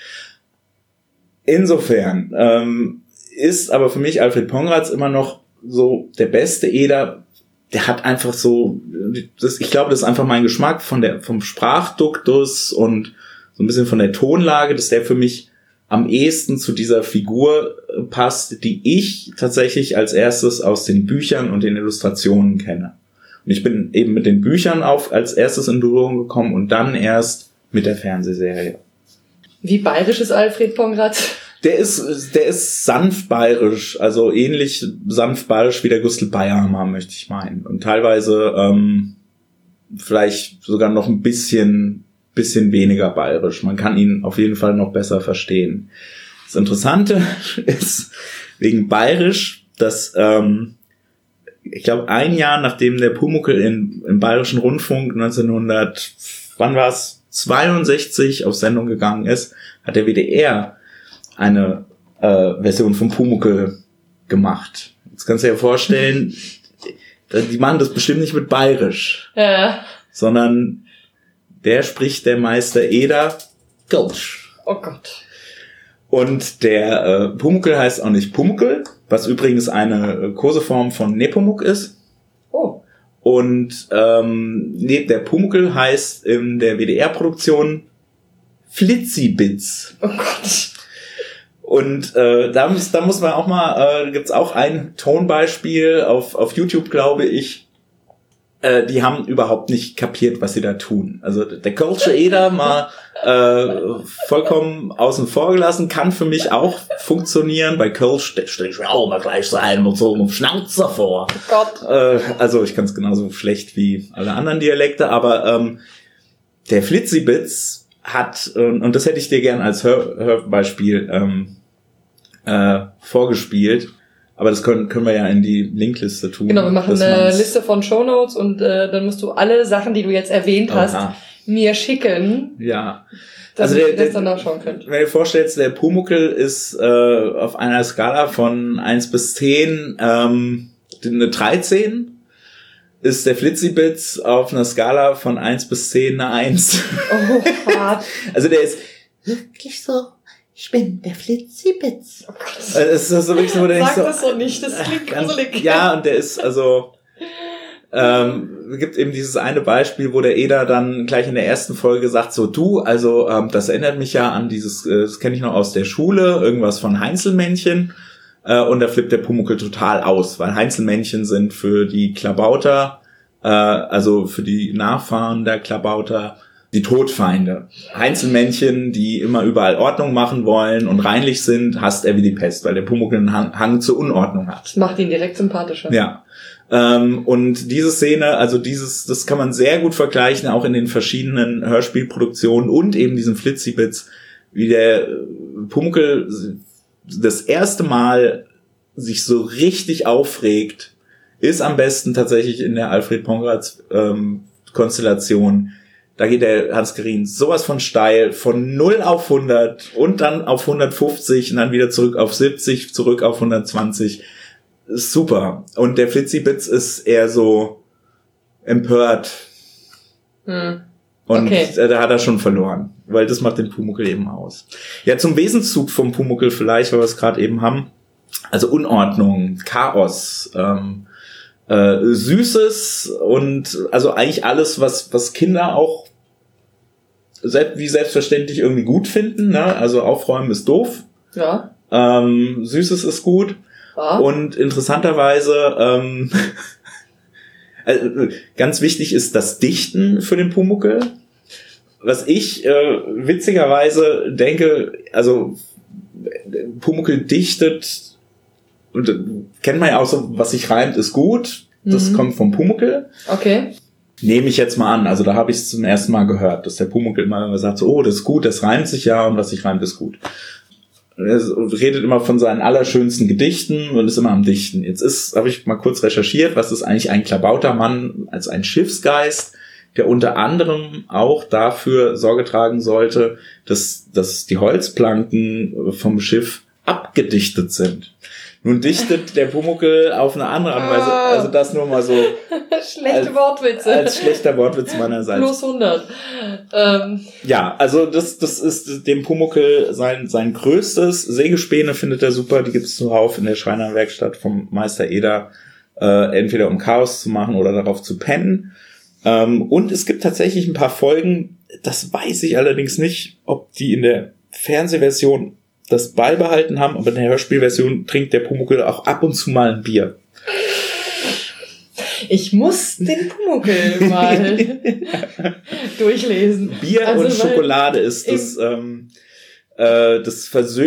Insofern ähm, ist aber für mich Alfred Pongratz immer noch so der beste Eder. Der hat einfach so, das, ich glaube, das ist einfach mein Geschmack von der, vom Sprachduktus und so ein bisschen von der Tonlage, dass der für mich am ehesten zu dieser Figur passt, die ich tatsächlich als erstes aus den Büchern und den Illustrationen kenne. Und ich bin eben mit den Büchern auf als erstes in Berührung gekommen und dann erst mit der Fernsehserie. Wie bayerisch ist Alfred Pongratz? Der ist, der ist sanft bayerisch, also ähnlich sanft bayerisch wie der Gustl Bayerhammer, möchte ich meinen. Und teilweise ähm, vielleicht sogar noch ein bisschen, bisschen weniger bayerisch. Man kann ihn auf jeden Fall noch besser verstehen. Das Interessante ist wegen bayerisch, dass ähm, ich glaube, ein Jahr nachdem der Pumuckl in, im Bayerischen Rundfunk neunzehnhundert, wann war es, zweiundsechzig auf Sendung gegangen ist, hat der W D R eine äh, Version von Pumuckl gemacht. Jetzt kannst du dir vorstellen, die machen das bestimmt nicht mit Bayerisch, ja. sondern der spricht der Meister Eder Kölsch. Oh Gott. Und der äh, Pumuckl heißt auch nicht Pumuckl, was übrigens eine Koseform von Nepomuk ist. Oh. Und ähm, nee, der Pumuckl heißt in der W D R-Produktion Flitzibitz. Oh Gott. Und äh, da, muss, da muss man auch mal, äh, gibt's auch ein Tonbeispiel auf, auf YouTube, glaube ich. Äh, die haben überhaupt nicht kapiert, was sie da tun. Also der Kölsche Eder mal äh, vollkommen außen vor gelassen, kann für mich auch funktionieren. Bei Kölsch stelle ich mir auch mal gleich so einen mit so einem Schnauzer vor. Oh Gott. Äh, also ich kann es genauso schlecht wie alle anderen Dialekte, aber ähm, der Flitzibitz hat, äh, und das hätte ich dir gern als Hör- Hörbeispiel ähm, äh, vorgespielt, aber das können, können wir ja in die Linkliste tun. Genau, wir machen eine Liste von Shownotes und äh, dann musst du alle Sachen, die du jetzt erwähnt hast, Aha. mir schicken. Ja. Dass also ich der, das dann nachschauen könnte. Wenn du dir vorstellst, der Pumuckl ist äh, auf einer Skala von eins bis zehn ähm, eine dreizehn. Ist der Flitzibitz auf einer Skala von eins bis zehn eine eins. Oh, hart. Also der ist wirklich so... Ich bin der Flitzibitz. Oh Gott. Also es ist so wirklich so, wo der Sag so, das so nicht, das klingt gruselig. Ja, und der ist also, ähm, es gibt eben dieses eine Beispiel, wo der Eder dann gleich in der ersten Folge sagt so, du, also ähm, das erinnert mich ja an dieses, äh, das kenne ich noch aus der Schule, irgendwas von Heinzelmännchen. Äh, und da flippt der Pumuckl total aus, weil Heinzelmännchen sind für die Klabauter, äh, also für die Nachfahren der Klabauter, die Todfeinde. Heinzelmännchen, die immer überall Ordnung machen wollen und reinlich sind, hasst er wie die Pest, weil der Pumuckl einen Hang, Hang zur Unordnung hat. Das macht ihn direkt sympathischer. Ja. Ähm, und diese Szene, also dieses, das kann man sehr gut vergleichen, auch in den verschiedenen Hörspielproduktionen und eben diesem Flitzibitz, wie der Pumuckl das erste Mal sich so richtig aufregt, ist am besten tatsächlich in der Alfred Pongratz ähm, Konstellation. Da geht der Hans-Gerin sowas von steil, von null auf hundert und dann auf hundertfünfzig und dann wieder zurück auf siebzig, zurück auf hundertzwanzig. Super. Und der Flitzibitz ist eher so empört. Hm. Und okay. Da hat er schon verloren, weil das macht den Pumuckl eben aus. Ja, zum Wesenszug vom Pumuckl vielleicht, weil wir es gerade eben haben. Also Unordnung, Chaos, ähm, äh, Süßes und also eigentlich alles, was was Kinder auch selbst, wie selbstverständlich irgendwie gut finden. Ne? Also aufräumen ist doof. Ja. Ähm, Süßes ist gut. Ja. Und interessanterweise ähm, also, ganz wichtig ist das Dichten für den Pumuckl. Was ich äh, witzigerweise denke, also Pumuckl dichtet, und äh, kennt man ja auch so, was sich reimt, ist gut. Das mhm. kommt vom Pumuckl. Okay. Nehme ich jetzt mal an. Also da habe ich es zum ersten Mal gehört, dass der Pumuckl immer sagt, so, oh, das ist gut, das reimt sich ja und was sich reimt, ist gut. Er redet immer von seinen allerschönsten Gedichten und ist immer am Dichten. Jetzt ist, habe ich mal kurz recherchiert, was ist eigentlich ein Klabautermann als ein Schiffsgeist, der unter anderem auch dafür Sorge tragen sollte, dass, dass die Holzplanken vom Schiff abgedichtet sind. Nun dichtet der Pumuckl auf eine andere Art und Weise, also das nur mal so. Schlechte als, Wortwitze. Als schlechter Wortwitz meinerseits. Plus hundert. Ähm. Ja, also das das ist dem Pumuckl sein sein größtes. Sägespäne findet er super, die gibt's zuhauf in der Schreinerwerkstatt vom Meister Eder, äh, entweder um Chaos zu machen oder darauf zu pennen. Ähm, und es gibt tatsächlich ein paar Folgen, das weiß ich allerdings nicht, ob die in der Fernsehversion das beibehalten haben, aber in der Hörspielversion trinkt der Pumuckl auch ab und zu mal ein Bier. Ich muss den Pumuckl mal durchlesen. Bier also und Schokolade ist das, ähm, äh, das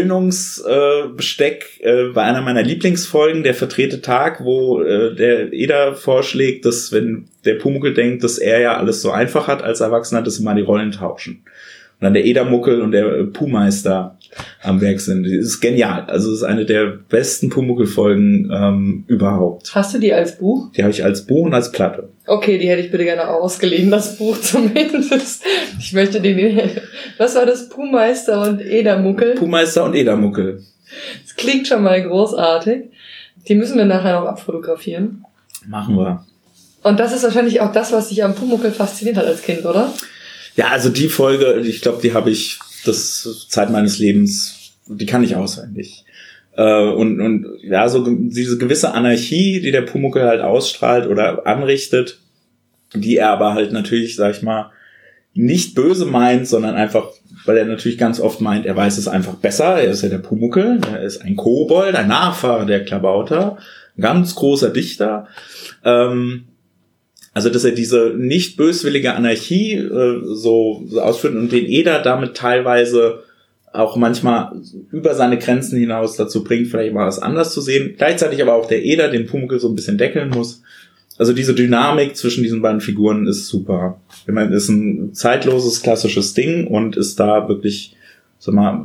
Versöhnungsbesteck äh, bei einer meiner Lieblingsfolgen, der verdrehte Tag, wo äh, der Eder vorschlägt, dass wenn der Pumuckl denkt, dass er ja alles so einfach hat als Erwachsener, dass sie mal die Rollen tauschen. Und dann der Edermuckel und der Puhmeister am Werk sind. Das ist genial. Also es ist eine der besten Pumuckl-Folgen ähm, überhaupt. Hast du die als Buch? Die habe ich als Buch und als Platte. Okay, die hätte ich bitte gerne ausgeliehen, das Buch zumindest. Ich möchte den... Was war das? Puhmeister und Edermuckel? Puhmeister und Edermuckel. Das klingt schon mal großartig. Die müssen wir nachher noch abfotografieren. Machen wir. Und das ist wahrscheinlich auch das, was dich am Pumuckl fasziniert hat als Kind, oder? Ja, also die Folge, ich glaube, die habe ich das Zeit meines Lebens, die kann ich auswendig. Äh, und und ja, so diese gewisse Anarchie, die der Pumuckl halt ausstrahlt oder anrichtet, die er aber halt natürlich, sag ich mal, nicht böse meint, sondern einfach, weil er natürlich ganz oft meint, er weiß es einfach besser. Er ist ja der Pumuckl, er ist ein Kobold, ein Nachfahre der Klabauter, ein ganz großer Dichter. Ähm, Also, dass er diese nicht böswillige Anarchie äh, so, so ausführt und den Eder damit teilweise auch manchmal über seine Grenzen hinaus dazu bringt, vielleicht mal was anders zu sehen. Gleichzeitig aber auch der Eder den Pumuckl so ein bisschen deckeln muss. Also diese Dynamik zwischen diesen beiden Figuren ist super. Ich meine, ist ein zeitloses, klassisches Ding und ist da wirklich, sag mal,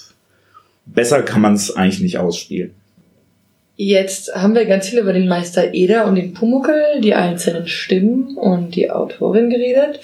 besser kann man es eigentlich nicht ausspielen. Jetzt haben wir ganz viel über den Meister Eder und den Pumuckl, die einzelnen Stimmen und die Autorin geredet.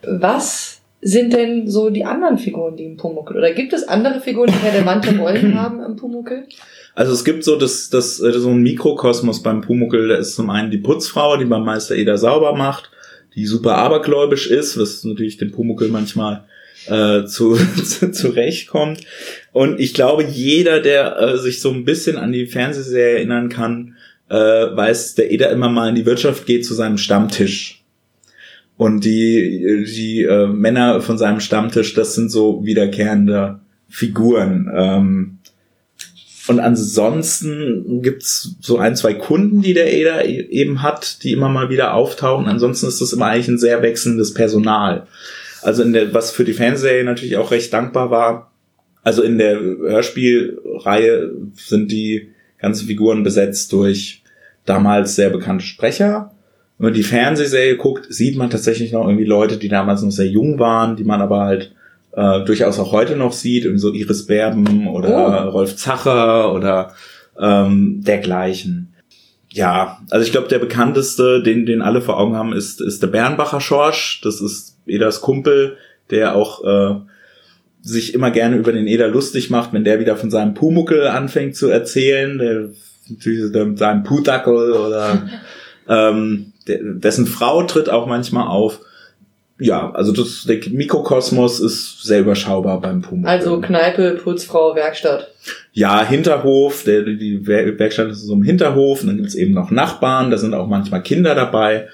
Was sind denn so die anderen Figuren, die im Pumuckl? Oder gibt es andere Figuren, die relevante Rollen haben im Pumuckl? Also es gibt so das, das, so ein Mikrokosmos beim Pumuckl. Da ist zum einen die Putzfrau, die beim Meister Eder sauber macht, die super abergläubisch ist, was natürlich den Pumuckl manchmal äh, zu, zu zurechtkommt. Und ich glaube, jeder, der äh, sich so ein bisschen an die Fernsehserie erinnern kann, äh, weiß, der Eder immer mal in die Wirtschaft geht zu seinem Stammtisch. Und die die äh, Männer von seinem Stammtisch, das sind so wiederkehrende Figuren. Ähm, und ansonsten gibt's so ein, zwei Kunden, die der Eder eben hat, die immer mal wieder auftauchen. Ansonsten ist das immer eigentlich ein sehr wechselndes Personal. Also in der, was für die Fernsehserie natürlich auch recht dankbar war. Also in der Hörspielreihe sind die ganzen Figuren besetzt durch damals sehr bekannte Sprecher. Wenn man die Fernsehserie guckt, sieht man tatsächlich noch irgendwie Leute, die damals noch sehr jung waren, die man aber halt äh, durchaus auch heute noch sieht, irgendwie so Iris Berben oder oh. Rolf Zacher oder ähm, dergleichen. ja, also ich glaube, der bekannteste, den den alle vor Augen haben, ist ist der Bernbacher Schorsch. Das ist Edas Kumpel, der auch äh, sich immer gerne über den Eder lustig macht, wenn der wieder von seinem Pumuckel anfängt zu erzählen, der natürlich mit seinem Pudackel oder ähm, der, dessen Frau tritt auch manchmal auf. Ja, also das, der Mikrokosmos ist sehr überschaubar beim Pumuckel. Also Kneipe, Putzfrau, Werkstatt. Ja, Hinterhof, der, die Werkstatt ist so im Hinterhof, und dann gibt's eben noch Nachbarn, da sind auch manchmal Kinder dabei.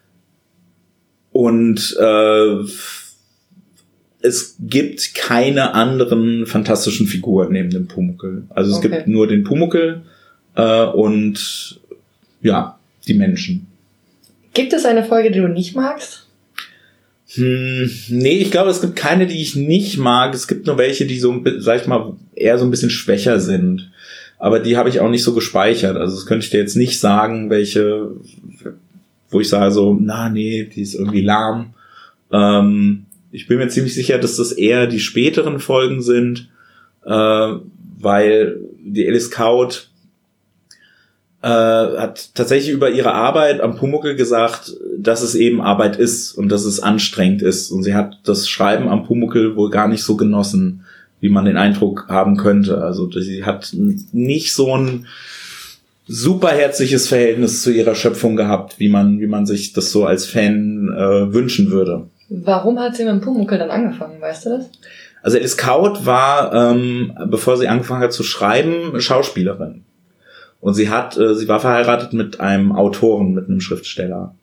Und äh, es gibt keine anderen fantastischen Figuren neben dem Pumuckel. Also es Okay. gibt nur den Pumuckel äh, und ja, die Menschen. Gibt es eine Folge, die du nicht magst? Hm, nee, ich glaube, es gibt keine, die ich nicht mag. Es gibt nur welche, die so, sag ich mal, eher so ein bisschen schwächer sind. Aber die habe ich auch nicht so gespeichert. Also das könnte ich dir jetzt nicht sagen, welche, wo ich sage so, na nee, die ist irgendwie lahm. Ähm, ich bin mir ziemlich sicher, dass das eher die späteren Folgen sind, äh, weil die Alice Kaut äh, hat tatsächlich über ihre Arbeit am Pumuckel gesagt, dass es eben Arbeit ist und dass es anstrengend ist. Und sie hat das Schreiben am Pumuckel wohl gar nicht so genossen, wie man den Eindruck haben könnte. Also sie hat nicht so ein super herzliches Verhältnis zu ihrer Schöpfung gehabt, wie man wie man sich das so als Fan äh, wünschen würde. Warum hat sie mit dem Pumuckel dann angefangen, weißt du das? Also Alice Kaut war, ähm, bevor sie angefangen hat zu schreiben, Schauspielerin. Und sie hat, äh, sie war verheiratet mit einem Autoren, mit einem Schriftsteller.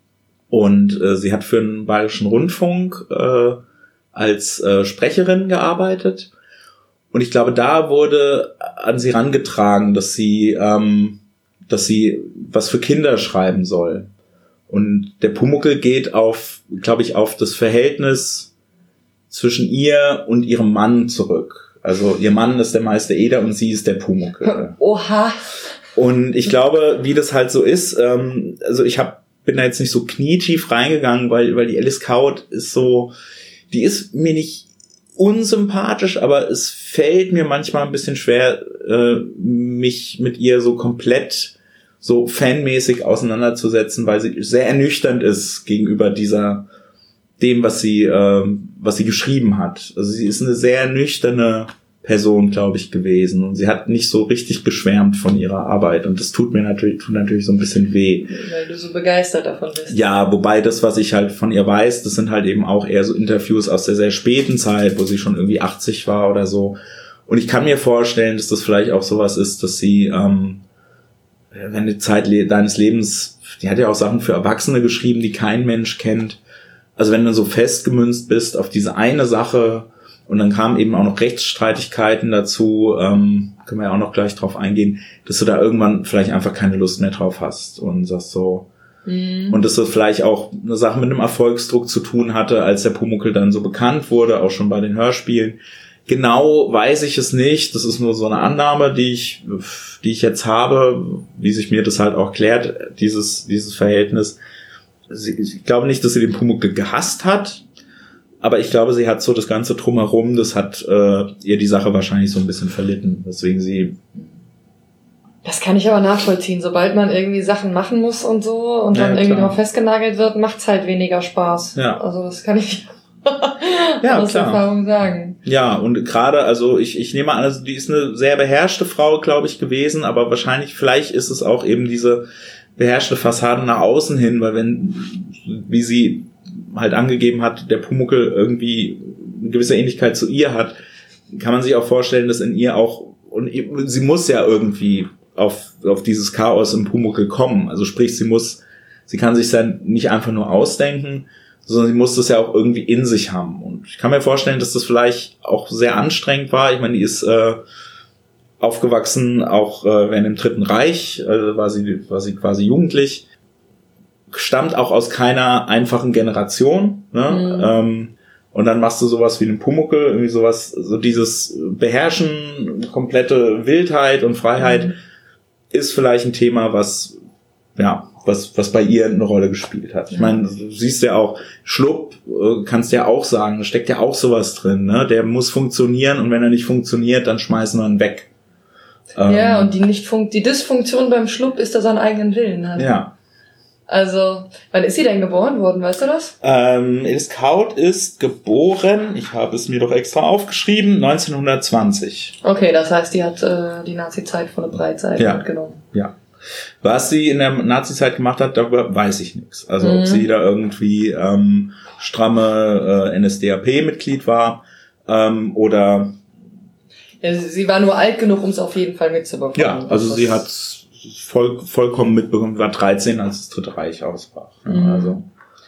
Und äh, sie hat für den Bayerischen Rundfunk äh, als äh, Sprecherin gearbeitet. Und ich glaube, da wurde an sie rangetragen, dass sie, ähm, dass sie was für Kinder schreiben soll. Und der Pumuckel geht auf, glaube ich, auf das Verhältnis zwischen ihr und ihrem Mann zurück. Also ihr Mann ist der Meister Eder und sie ist der Pumuckel. Oha. Und ich glaube, wie das halt so ist, ähm, also ich hab, bin da jetzt nicht so knietief reingegangen, weil weil die Alice Kaut ist so, die ist mir nicht unsympathisch, aber es fällt mir manchmal ein bisschen schwer, äh, mich mit ihr so komplett so fanmäßig auseinanderzusetzen, weil sie sehr ernüchternd ist gegenüber dieser, dem, was sie, äh, was sie geschrieben hat. Also sie ist eine sehr nüchterne Person, glaube ich, gewesen, und sie hat nicht so richtig geschwärmt von ihrer Arbeit, und das tut mir natürlich, tut natürlich so ein bisschen weh. Weil du so begeistert davon bist. Ja, wobei das, was ich halt von ihr weiß, das sind halt eben auch eher so Interviews aus der sehr späten Zeit, wo sie schon irgendwie achtzig war oder so. Und ich kann mir vorstellen, dass das vielleicht auch sowas ist, dass sie, ähm, wenn die Zeit le- deines Lebens, die hat ja auch Sachen für Erwachsene geschrieben, die kein Mensch kennt. Also wenn du so festgemünzt bist auf diese eine Sache, und dann kamen eben auch noch Rechtsstreitigkeiten dazu, ähm, können wir ja auch noch gleich drauf eingehen, dass du da irgendwann vielleicht einfach keine Lust mehr drauf hast und sagst so, Mhm. und dass das vielleicht auch eine Sache mit einem Erfolgsdruck zu tun hatte, als der Pumuckel dann so bekannt wurde, auch schon bei den Hörspielen. Genau weiß ich es nicht. Das ist nur so eine Annahme, die ich, die ich jetzt habe, wie sich mir das halt auch klärt, dieses, dieses Verhältnis. Ich glaube nicht, dass sie den Pumuckel gehasst hat, aber ich glaube, sie hat so das Ganze drumherum, das hat äh, ihr die Sache wahrscheinlich so ein bisschen verlitten, weswegen sie... Das kann ich aber nachvollziehen. Sobald man irgendwie Sachen machen muss und so und Ja, dann irgendwie klar. noch festgenagelt wird, macht's halt weniger Spaß. Ja. Also das kann ich Ja, aus klar. Erfahrung sagen. Ja, und gerade, also ich, ich nehme an, also die ist eine sehr beherrschte Frau, glaube ich, gewesen, aber wahrscheinlich, vielleicht ist es auch eben diese beherrschte Fassade nach außen hin, weil wenn, wie sie halt angegeben hat, der Pumuckel irgendwie eine gewisse Ähnlichkeit zu ihr hat, kann man sich auch vorstellen, dass in ihr auch, und sie muss ja irgendwie auf, auf dieses Chaos im Pumuckel kommen, also sprich, sie muss, sie kann sich dann nicht einfach nur ausdenken, sondern sie muss das ja auch irgendwie in sich haben. Und ich kann mir vorstellen, dass das vielleicht auch sehr anstrengend war. Ich meine, die ist äh, aufgewachsen, auch äh, während dem Dritten Reich, äh, war sie war sie quasi jugendlich, stammt auch aus keiner einfachen Generation. Ne? Mhm. Ähm, und dann machst du sowas wie einen Pumuckel, irgendwie sowas, so dieses Beherrschen, komplette Wildheit und Freiheit Mhm. ist vielleicht ein Thema, was ja, was was bei ihr eine Rolle gespielt hat. Ich Ja. meine, du siehst ja auch, Schlupp, äh, kannst ja auch sagen, da steckt ja auch sowas drin, ne? Der muss funktionieren, und wenn er nicht funktioniert, dann schmeißen wir ihn weg. Ähm, ja, und die nicht fun- die Dysfunktion beim Schlupp ist, dass er einen eigenen Willen hat. Ja. Also, wann ist sie denn geboren worden, weißt du das? Ähm, Alice Kaut ist geboren, ich habe es mir doch extra aufgeschrieben, neunzehnhundertzwanzig. Okay, das heißt, die hat äh, die Nazi-Zeit von der Breitseite Ja. mitgenommen. Ja. Was sie in der Nazi-Zeit gemacht hat, darüber weiß ich nichts. Also Mhm. ob sie da irgendwie ähm, stramme äh, N S D A P-Mitglied war ähm, oder... Ja, sie sie war nur alt genug, um es auf jeden Fall mitzubekommen. Ja, also Das- sie hat voll, vollkommen mitbekommen, war dreizehn, als das Dritte Reich ausbrach. Mhm. Also,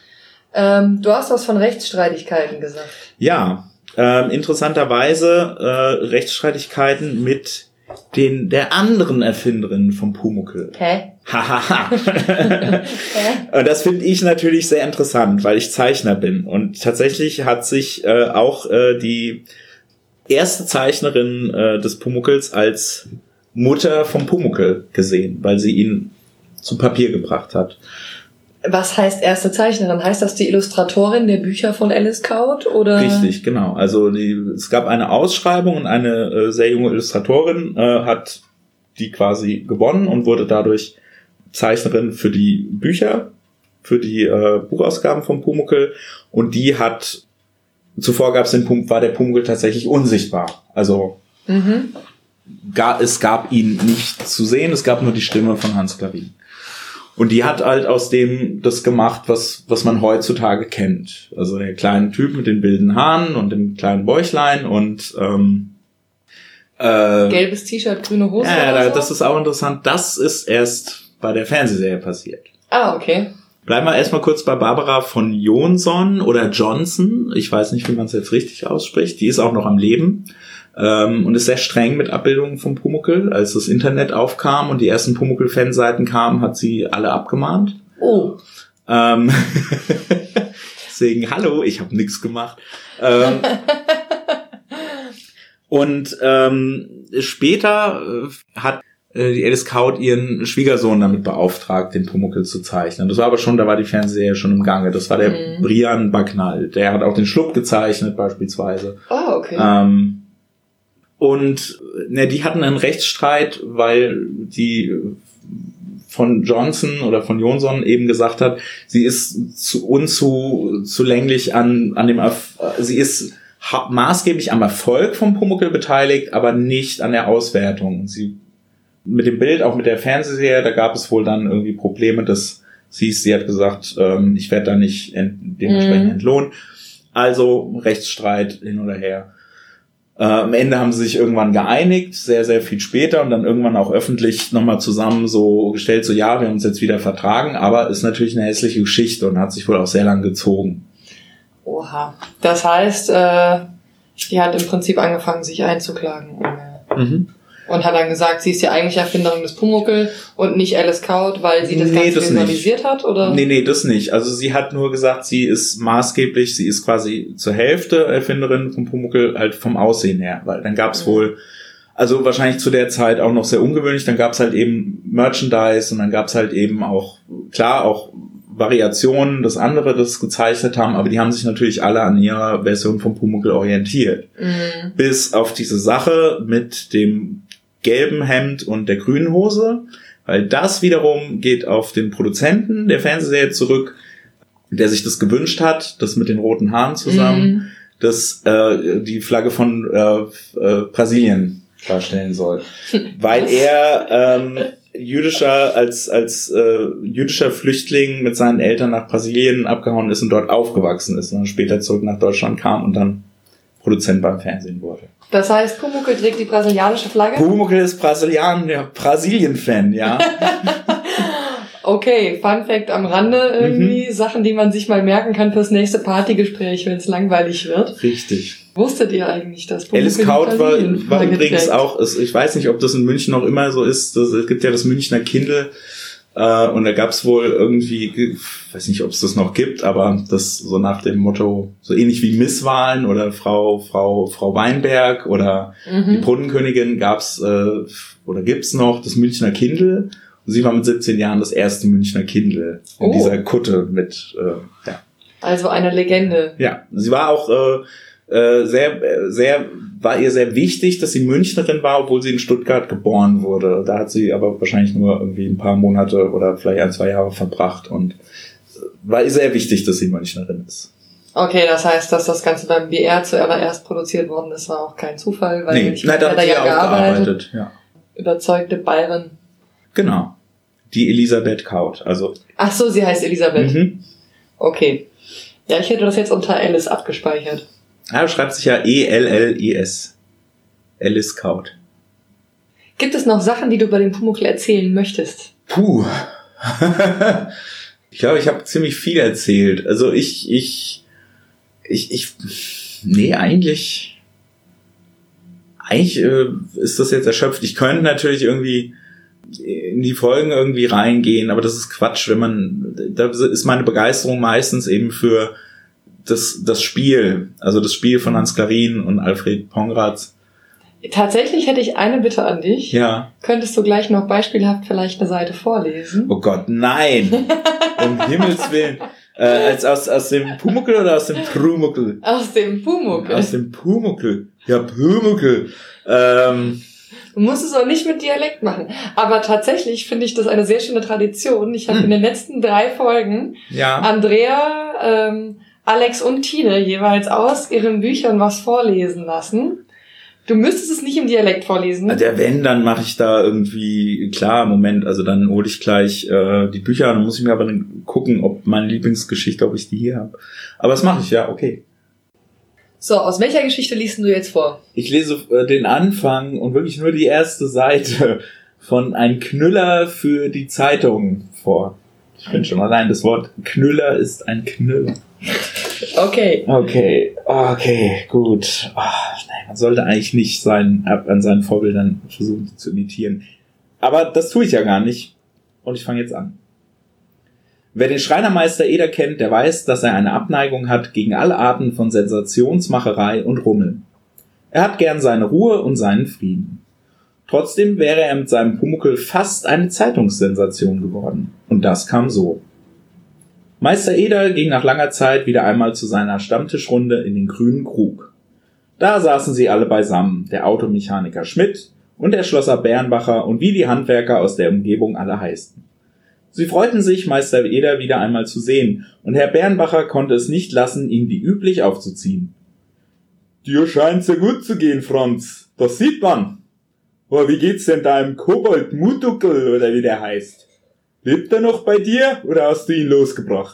Ähm, du hast was von Rechtsstreitigkeiten gesagt. ja, ähm, interessanterweise äh, Rechtsstreitigkeiten mit den der anderen Erfinderin vom Pumuckl. Hä? Hahaha. Hä? Und das finde ich natürlich sehr interessant, weil ich Zeichner bin. Und tatsächlich hat sich äh, auch äh, die erste Zeichnerin äh, des Pumuckls als Mutter vom Pumuckl gesehen, weil sie ihn zu Papier gebracht hat. Was heißt erste Zeichnerin? Heißt das die Illustratorin der Bücher von Alice Kaut? Oder? Richtig, genau. Also die, es gab eine Ausschreibung und eine äh, sehr junge Illustratorin äh, hat die quasi gewonnen und wurde dadurch Zeichnerin für die Bücher, für die äh, Buchausgaben vom Pumuckl. Und die hat, zuvor gab es den Punkt, war der Pumuckl tatsächlich unsichtbar. Also Mhm. gar, es gab ihn nicht zu sehen, es gab nur die Stimme von Hans Klavin. Und die hat halt aus dem das gemacht, was was man heutzutage kennt. Also der kleine Typ mit den wilden Haaren und dem kleinen Bäuchlein und ähm, äh, Gelbes T-Shirt, grüne Hose ja, oder ja, so? das ist auch interessant. Das ist erst bei der Fernsehserie passiert. Ah, okay. Bleiben wir erstmal kurz bei Barbara von Jonsson oder Johnson. Ich weiß nicht, wie man es jetzt richtig ausspricht. Die ist auch noch am Leben. Ähm, und ist sehr streng mit Abbildungen vom Pumuckl. Als das Internet aufkam und die ersten Pumuckl-Fanseiten kamen, hat sie alle abgemahnt. Oh. Ähm, deswegen, hallo, ich habe nichts gemacht. Ähm, und ähm, später äh, hat äh, die Alice Kaut ihren Schwiegersohn damit beauftragt, den Pumuckl zu zeichnen. Das war aber schon, da war die Fernsehserie schon im Gange. Das war der Mhm. Brian Bagnall. Der hat auch den Schluck gezeichnet beispielsweise. Oh, okay. Ähm, und ne, die hatten einen Rechtsstreit, weil die von Johnson oder von Jonsson eben gesagt hat, sie ist zu unzu zu länglich an an dem Erf- sie ist ha- maßgeblich am Erfolg vom Pumuckl beteiligt, aber nicht an der Auswertung. Sie mit dem Bild, auch mit der Fernsehserie, da gab es wohl dann irgendwie Probleme, dass sie sie hat gesagt, ähm, ich werde da nicht ent- dementsprechend Mhm. entlohnt. Also Rechtsstreit hin oder her. Äh, am Ende haben sie sich irgendwann geeinigt, sehr, sehr viel später und dann irgendwann auch öffentlich nochmal zusammen so gestellt, so ja, wir haben uns jetzt wieder vertragen, aber ist natürlich eine hässliche Geschichte und hat sich wohl auch sehr lang gezogen. Oha. Das heißt, äh, die hat im Prinzip angefangen, sich einzuklagen. Mhm. Und hat dann gesagt, sie ist ja eigentlich Erfinderin des Pumuckl und nicht Alice Kaut, weil sie das Nee, Ganze das nicht. visualisiert hat, oder? Nee, nee, das nicht. Also sie hat nur gesagt, sie ist maßgeblich, sie ist quasi zur Hälfte Erfinderin vom Pumuckl, halt vom Aussehen her. Weil dann gab es Mhm. wohl, also wahrscheinlich zu der Zeit auch noch sehr ungewöhnlich, dann gab es halt eben Merchandise und dann gab es halt eben auch, klar, auch Variationen, dass andere das gezeichnet haben, aber die haben sich natürlich alle an ihrer Version vom Pumuckl orientiert. Mhm. Bis auf diese Sache mit dem gelben Hemd und der grünen Hose, weil das wiederum geht auf den Produzenten der Fernsehserie zurück, der sich das gewünscht hat, das mit den roten Haaren zusammen, Mhm. das äh, die Flagge von äh, äh, Brasilien darstellen soll, weil er ähm, jüdischer als als äh, jüdischer Flüchtling mit seinen Eltern nach Brasilien abgehauen ist und dort aufgewachsen ist und dann später zurück nach Deutschland kam und dann Produzent beim Fernsehen wurde. Das heißt, Pumuckl trägt die brasilianische Flagge? Pumuckl ist Brasilianer, ja, Brasilien-Fan, ja. Okay, Fun Fact am Rande irgendwie. Mhm. Sachen, die man sich mal merken kann fürs nächste Partygespräch, wenn es langweilig wird. Richtig. Wusstet ihr eigentlich, dass Pumuckl Alice die Kaut war, war Brasilienflagge übrigens trägt? auch, es- ich weiß nicht, ob das in München noch immer so ist, das, es gibt ja das Münchner Kindle, äh, und da gab's wohl irgendwie, weiß nicht, ob es das noch gibt, aber das so nach dem Motto, so ähnlich wie Misswahlen oder Frau Frau Frau Weinberg oder die Mhm. Brunnenkönigin gab's äh, oder gibt's noch das Münchner Kindle. Und sie war mit siebzehn Jahren das erste Münchner Kindle in Oh. dieser Kutte mit, äh, ja. Also eine Legende. Ja, sie war auch äh, äh, sehr, sehr, war ihr sehr wichtig, dass sie Münchnerin war, obwohl sie in Stuttgart geboren wurde. Da hat sie aber wahrscheinlich nur irgendwie ein paar Monate oder vielleicht ein, zwei Jahre verbracht und war ihr sehr wichtig, dass sie Münchnerin ist. Okay, das heißt, dass das Ganze beim B R zuallererst produziert worden ist, war auch kein Zufall, weil nee, ich nein, da hat da sie ja auch gearbeitet. gearbeitet. Ja. Überzeugte Bayerin. Genau. Die Elisabeth Kaut. Also. Ach so, sie heißt Elisabeth. Mhm. Okay. Ja, ich hätte das jetzt unter Alice abgespeichert. Ja, schreibt sich ja E L L I S. Alice Kaut. Gibt es noch Sachen, die du über den Pumuckl erzählen möchtest? Puh. Ich glaube, ich habe ziemlich viel erzählt. Also ich, ich, ich, ich, nee, eigentlich, eigentlich äh, ist das jetzt erschöpft. Ich könnte natürlich irgendwie in die Folgen irgendwie reingehen, aber das ist Quatsch, wenn man, da ist meine Begeisterung meistens eben für das, das Spiel, also das Spiel von Hans Klarin und Alfred Pongratz. Tatsächlich hätte ich eine Bitte an dich. Ja. Könntest du gleich noch beispielhaft vielleicht eine Seite vorlesen? Oh Gott, nein! Um Himmels Willen. Äh, als aus, aus dem Pumuckl oder aus dem Prumuckl? Aus dem Pumuckl. Aus dem Pumuckl. Ja, Pumuckl. Ähm, Du musst es auch nicht mit Dialekt machen. Aber tatsächlich finde ich das eine sehr schöne Tradition. Ich habe hm. in den letzten drei Folgen ja. Andrea, ähm, Alex und Tine jeweils aus ihren Büchern was vorlesen lassen. Du müsstest es nicht im Dialekt vorlesen. Der wenn, dann mache ich da irgendwie, klar, Moment, also dann hole ich gleich äh, die Bücher, dann muss ich mir aber dann gucken, ob meine Lieblingsgeschichte, ob ich die hier habe. Aber das mache ich, ja, okay. So, aus welcher Geschichte liest du jetzt vor? Ich lese äh, den Anfang und wirklich nur die erste Seite von Ein Knüller für die Zeitung vor. Ich finde schon allein, das Wort Knüller ist ein Knüller. Okay. Okay, okay, gut. Oh, nein, man sollte eigentlich nicht sein, an seinen Vorbildern versuchen sie zu imitieren. Aber das tue ich ja gar nicht. Und ich fange jetzt an. Wer den Schreinermeister Eder kennt, der weiß, dass er eine Abneigung hat gegen alle Arten von Sensationsmacherei und Rummel. Er hat gern seine Ruhe und seinen Frieden. Trotzdem wäre er mit seinem Pumuckl fast eine Zeitungssensation geworden. Und das kam so. Meister Eder ging nach langer Zeit wieder einmal zu seiner Stammtischrunde in den Grünen Krug. Da saßen sie alle beisammen, der Automechaniker Schmidt und der Schlosser Bernbacher und wie die Handwerker aus der Umgebung alle heißen. Sie freuten sich, Meister Eder wieder einmal zu sehen, und Herr Bernbacher konnte es nicht lassen, ihn wie üblich aufzuziehen. »Dir scheint's ja gut zu gehen, Franz, das sieht man. Aber wie geht's denn deinem Kobold Mutuckl, oder wie der heißt? Lebt er noch bei dir, oder hast du ihn losgebracht?«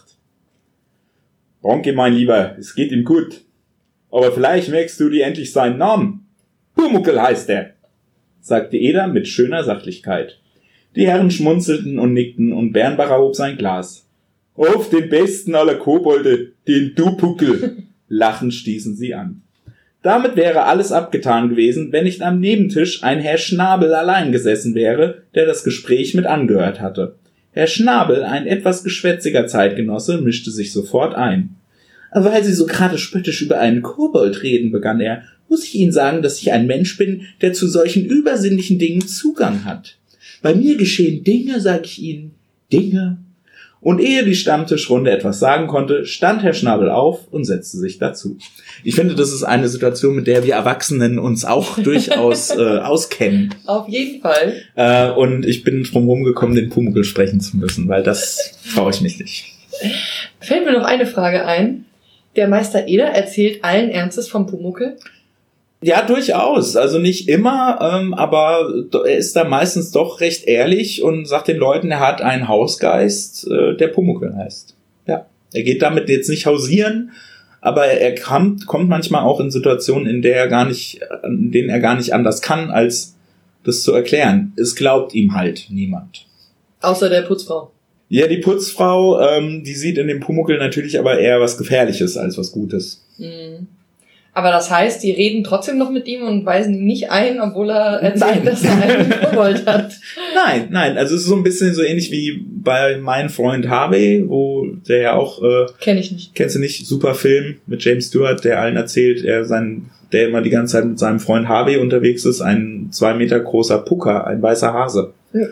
»Danke, mein Lieber, es geht ihm gut. Aber vielleicht merkst du dir endlich seinen Namen. Pumuckl heißt er«, sagte Eder mit schöner Sachlichkeit. Die Herren schmunzelten und nickten, und Bernbacher hob sein Glas. »Auf den besten aller Kobolde, den Dupuckl«, lachend stießen sie an. Damit wäre alles abgetan gewesen, wenn nicht am Nebentisch ein Herr Schnabel allein gesessen wäre, der das Gespräch mit angehört hatte. Herr Schnabel, ein etwas geschwätziger Zeitgenosse, mischte sich sofort ein. »Weil Sie so gerade spöttisch über einen Kobold reden«, begann er, »muss ich Ihnen sagen, dass ich ein Mensch bin, der zu solchen übersinnlichen Dingen Zugang hat. Bei mir geschehen Dinge, sag ich Ihnen, Dinge.« Und ehe die Stammtischrunde etwas sagen konnte, stand Herr Schnabel auf und setzte sich dazu. Ich finde, das ist eine Situation, mit der wir Erwachsenen uns auch durchaus äh, auskennen. Auf jeden Fall. Äh, und ich bin drum rumgekommen, den Pumuckl sprechen zu müssen, weil das traue ich mich nicht. Fällt mir noch eine Frage ein. Der Meister Eder erzählt allen Ernstes vom Pumuckl? Ja, durchaus. Also nicht immer, ähm, aber er ist da meistens doch recht ehrlich und sagt den Leuten, er hat einen Hausgeist, äh, der Pumuckl heißt. Ja, er geht damit jetzt nicht hausieren, aber er kommt, kommt manchmal auch in Situationen, in der er gar nicht, in denen er gar nicht anders kann, als das zu erklären. Es glaubt ihm halt niemand. Außer der Putzfrau. Ja, die Putzfrau, ähm, die sieht in dem Pumuckl natürlich aber eher was Gefährliches als was Gutes. Mhm. Aber das heißt, die reden trotzdem noch mit ihm und weisen ihn nicht ein, obwohl er erzählt, Nein. dass er einen Kobold hat. Nein, nein, also es ist so ein bisschen so ähnlich wie bei Mein Freund Harvey, wo der ja auch... Äh, Kenn ich nicht. Kennst du nicht? Super Film mit James Stewart, der allen erzählt, er sein, der immer die ganze Zeit mit seinem Freund Harvey unterwegs ist, ein zwei Meter großer Pucker, ein weißer Hase.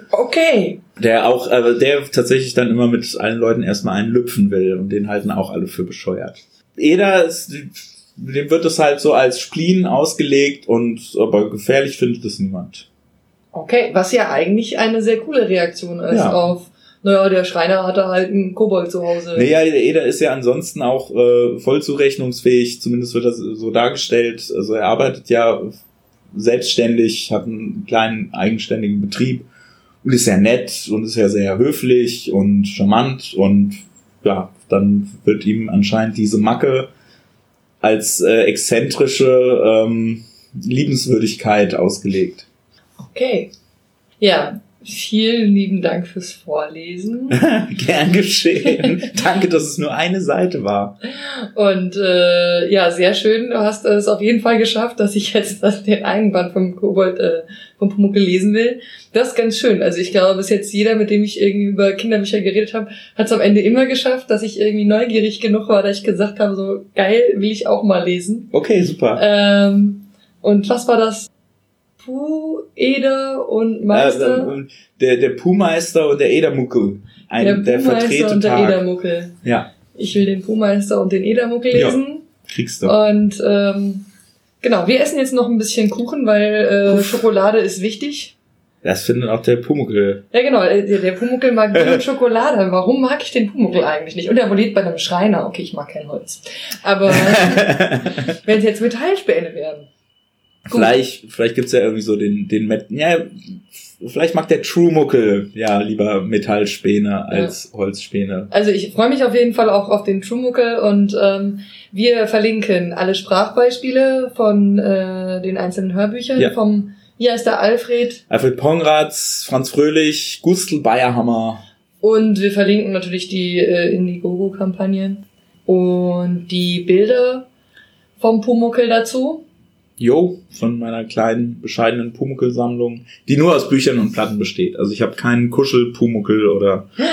Okay. Der auch, äh, der tatsächlich dann immer mit allen Leuten erstmal einen lüpfen will und den halten auch alle für bescheuert. Eder ist... dem wird es halt so als Spleen ausgelegt und aber gefährlich findet es niemand. Okay, was ja eigentlich eine sehr coole Reaktion ist Ja. auf, naja, der Schreiner hatte halt einen Kobold zu Hause. Naja, der Eder ist ja ansonsten auch äh, voll zurechnungsfähig, zumindest wird das so dargestellt. Also er arbeitet ja selbstständig, hat einen kleinen eigenständigen Betrieb und ist ja nett und ist ja sehr höflich und charmant und ja, dann wird ihm anscheinend diese Macke als äh, exzentrische ähm, Liebenswürdigkeit ausgelegt. Okay. Ja, vielen lieben Dank fürs Vorlesen. Gern geschehen. Danke, dass es nur eine Seite war. Und äh, ja, sehr schön. Du hast es auf jeden Fall geschafft, dass ich jetzt das, den einen Band vom Kobold, äh, vom Pumuckl lesen will. Das ist ganz schön. Also ich glaube, bis jetzt jeder, mit dem ich irgendwie über Kinderbücher geredet habe, hat es am Ende immer geschafft, dass ich irgendwie neugierig genug war, dass ich gesagt habe, so geil, will ich auch mal lesen. Okay, super. Ähm, und was war das? Puh, Eder und Meister? Äh, der, der Puhmeister und der Edermuckel. Ein, der der Puhmeister und der Vertretetag. Edermuckel. Ja, Ich will den Puhmeister und den Edermuckel Ja. lesen. kriegst du. Und ähm, genau, wir essen jetzt noch ein bisschen Kuchen, weil äh, Schokolade ist wichtig. Das findet auch der Pumuckl. Ja genau, der, der Pumuckl mag nur Schokolade. Warum mag ich den Pumuckl eigentlich nicht? Und er lebt bei einem Schreiner. Okay, ich mag kein Holz. Aber wenn es jetzt Metallspäne werden. Gut. Vielleicht, vielleicht gibt's ja irgendwie so den, den, Met ja, vielleicht mag der True Muckel ja lieber Metallspäne als ja. Holzspäne. Also ich freue mich auf jeden Fall auch auf den Pumuckl und ähm, wir verlinken alle Sprachbeispiele von äh, den einzelnen Hörbüchern ja. vom, wie heißt der, Alfred? Alfred Pongratz, Franz Fröhlich, Gustl Bayerhammer. Und wir verlinken natürlich die äh, Indiegogo-Kampagnen und die Bilder vom Pumuckl dazu. Jo, von meiner kleinen, bescheidenen Pumuckl-Sammlung, die nur aus Büchern und Platten besteht. Also ich habe keinen Kuschel-Pumuckl oder Hm.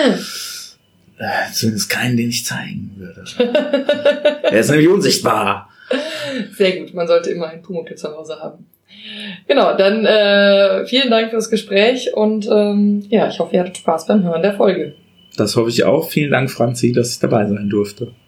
äh, zumindest keinen, den ich zeigen würde. Er ist nämlich unsichtbar. Sehr gut, man sollte immer einen Pumuckl zu Hause haben. Genau, dann äh, vielen Dank fürs Gespräch und ähm, ja, ich hoffe, ihr hattet Spaß beim Hören der Folge. Das hoffe ich auch. Vielen Dank, Franzi, dass ich dabei sein durfte.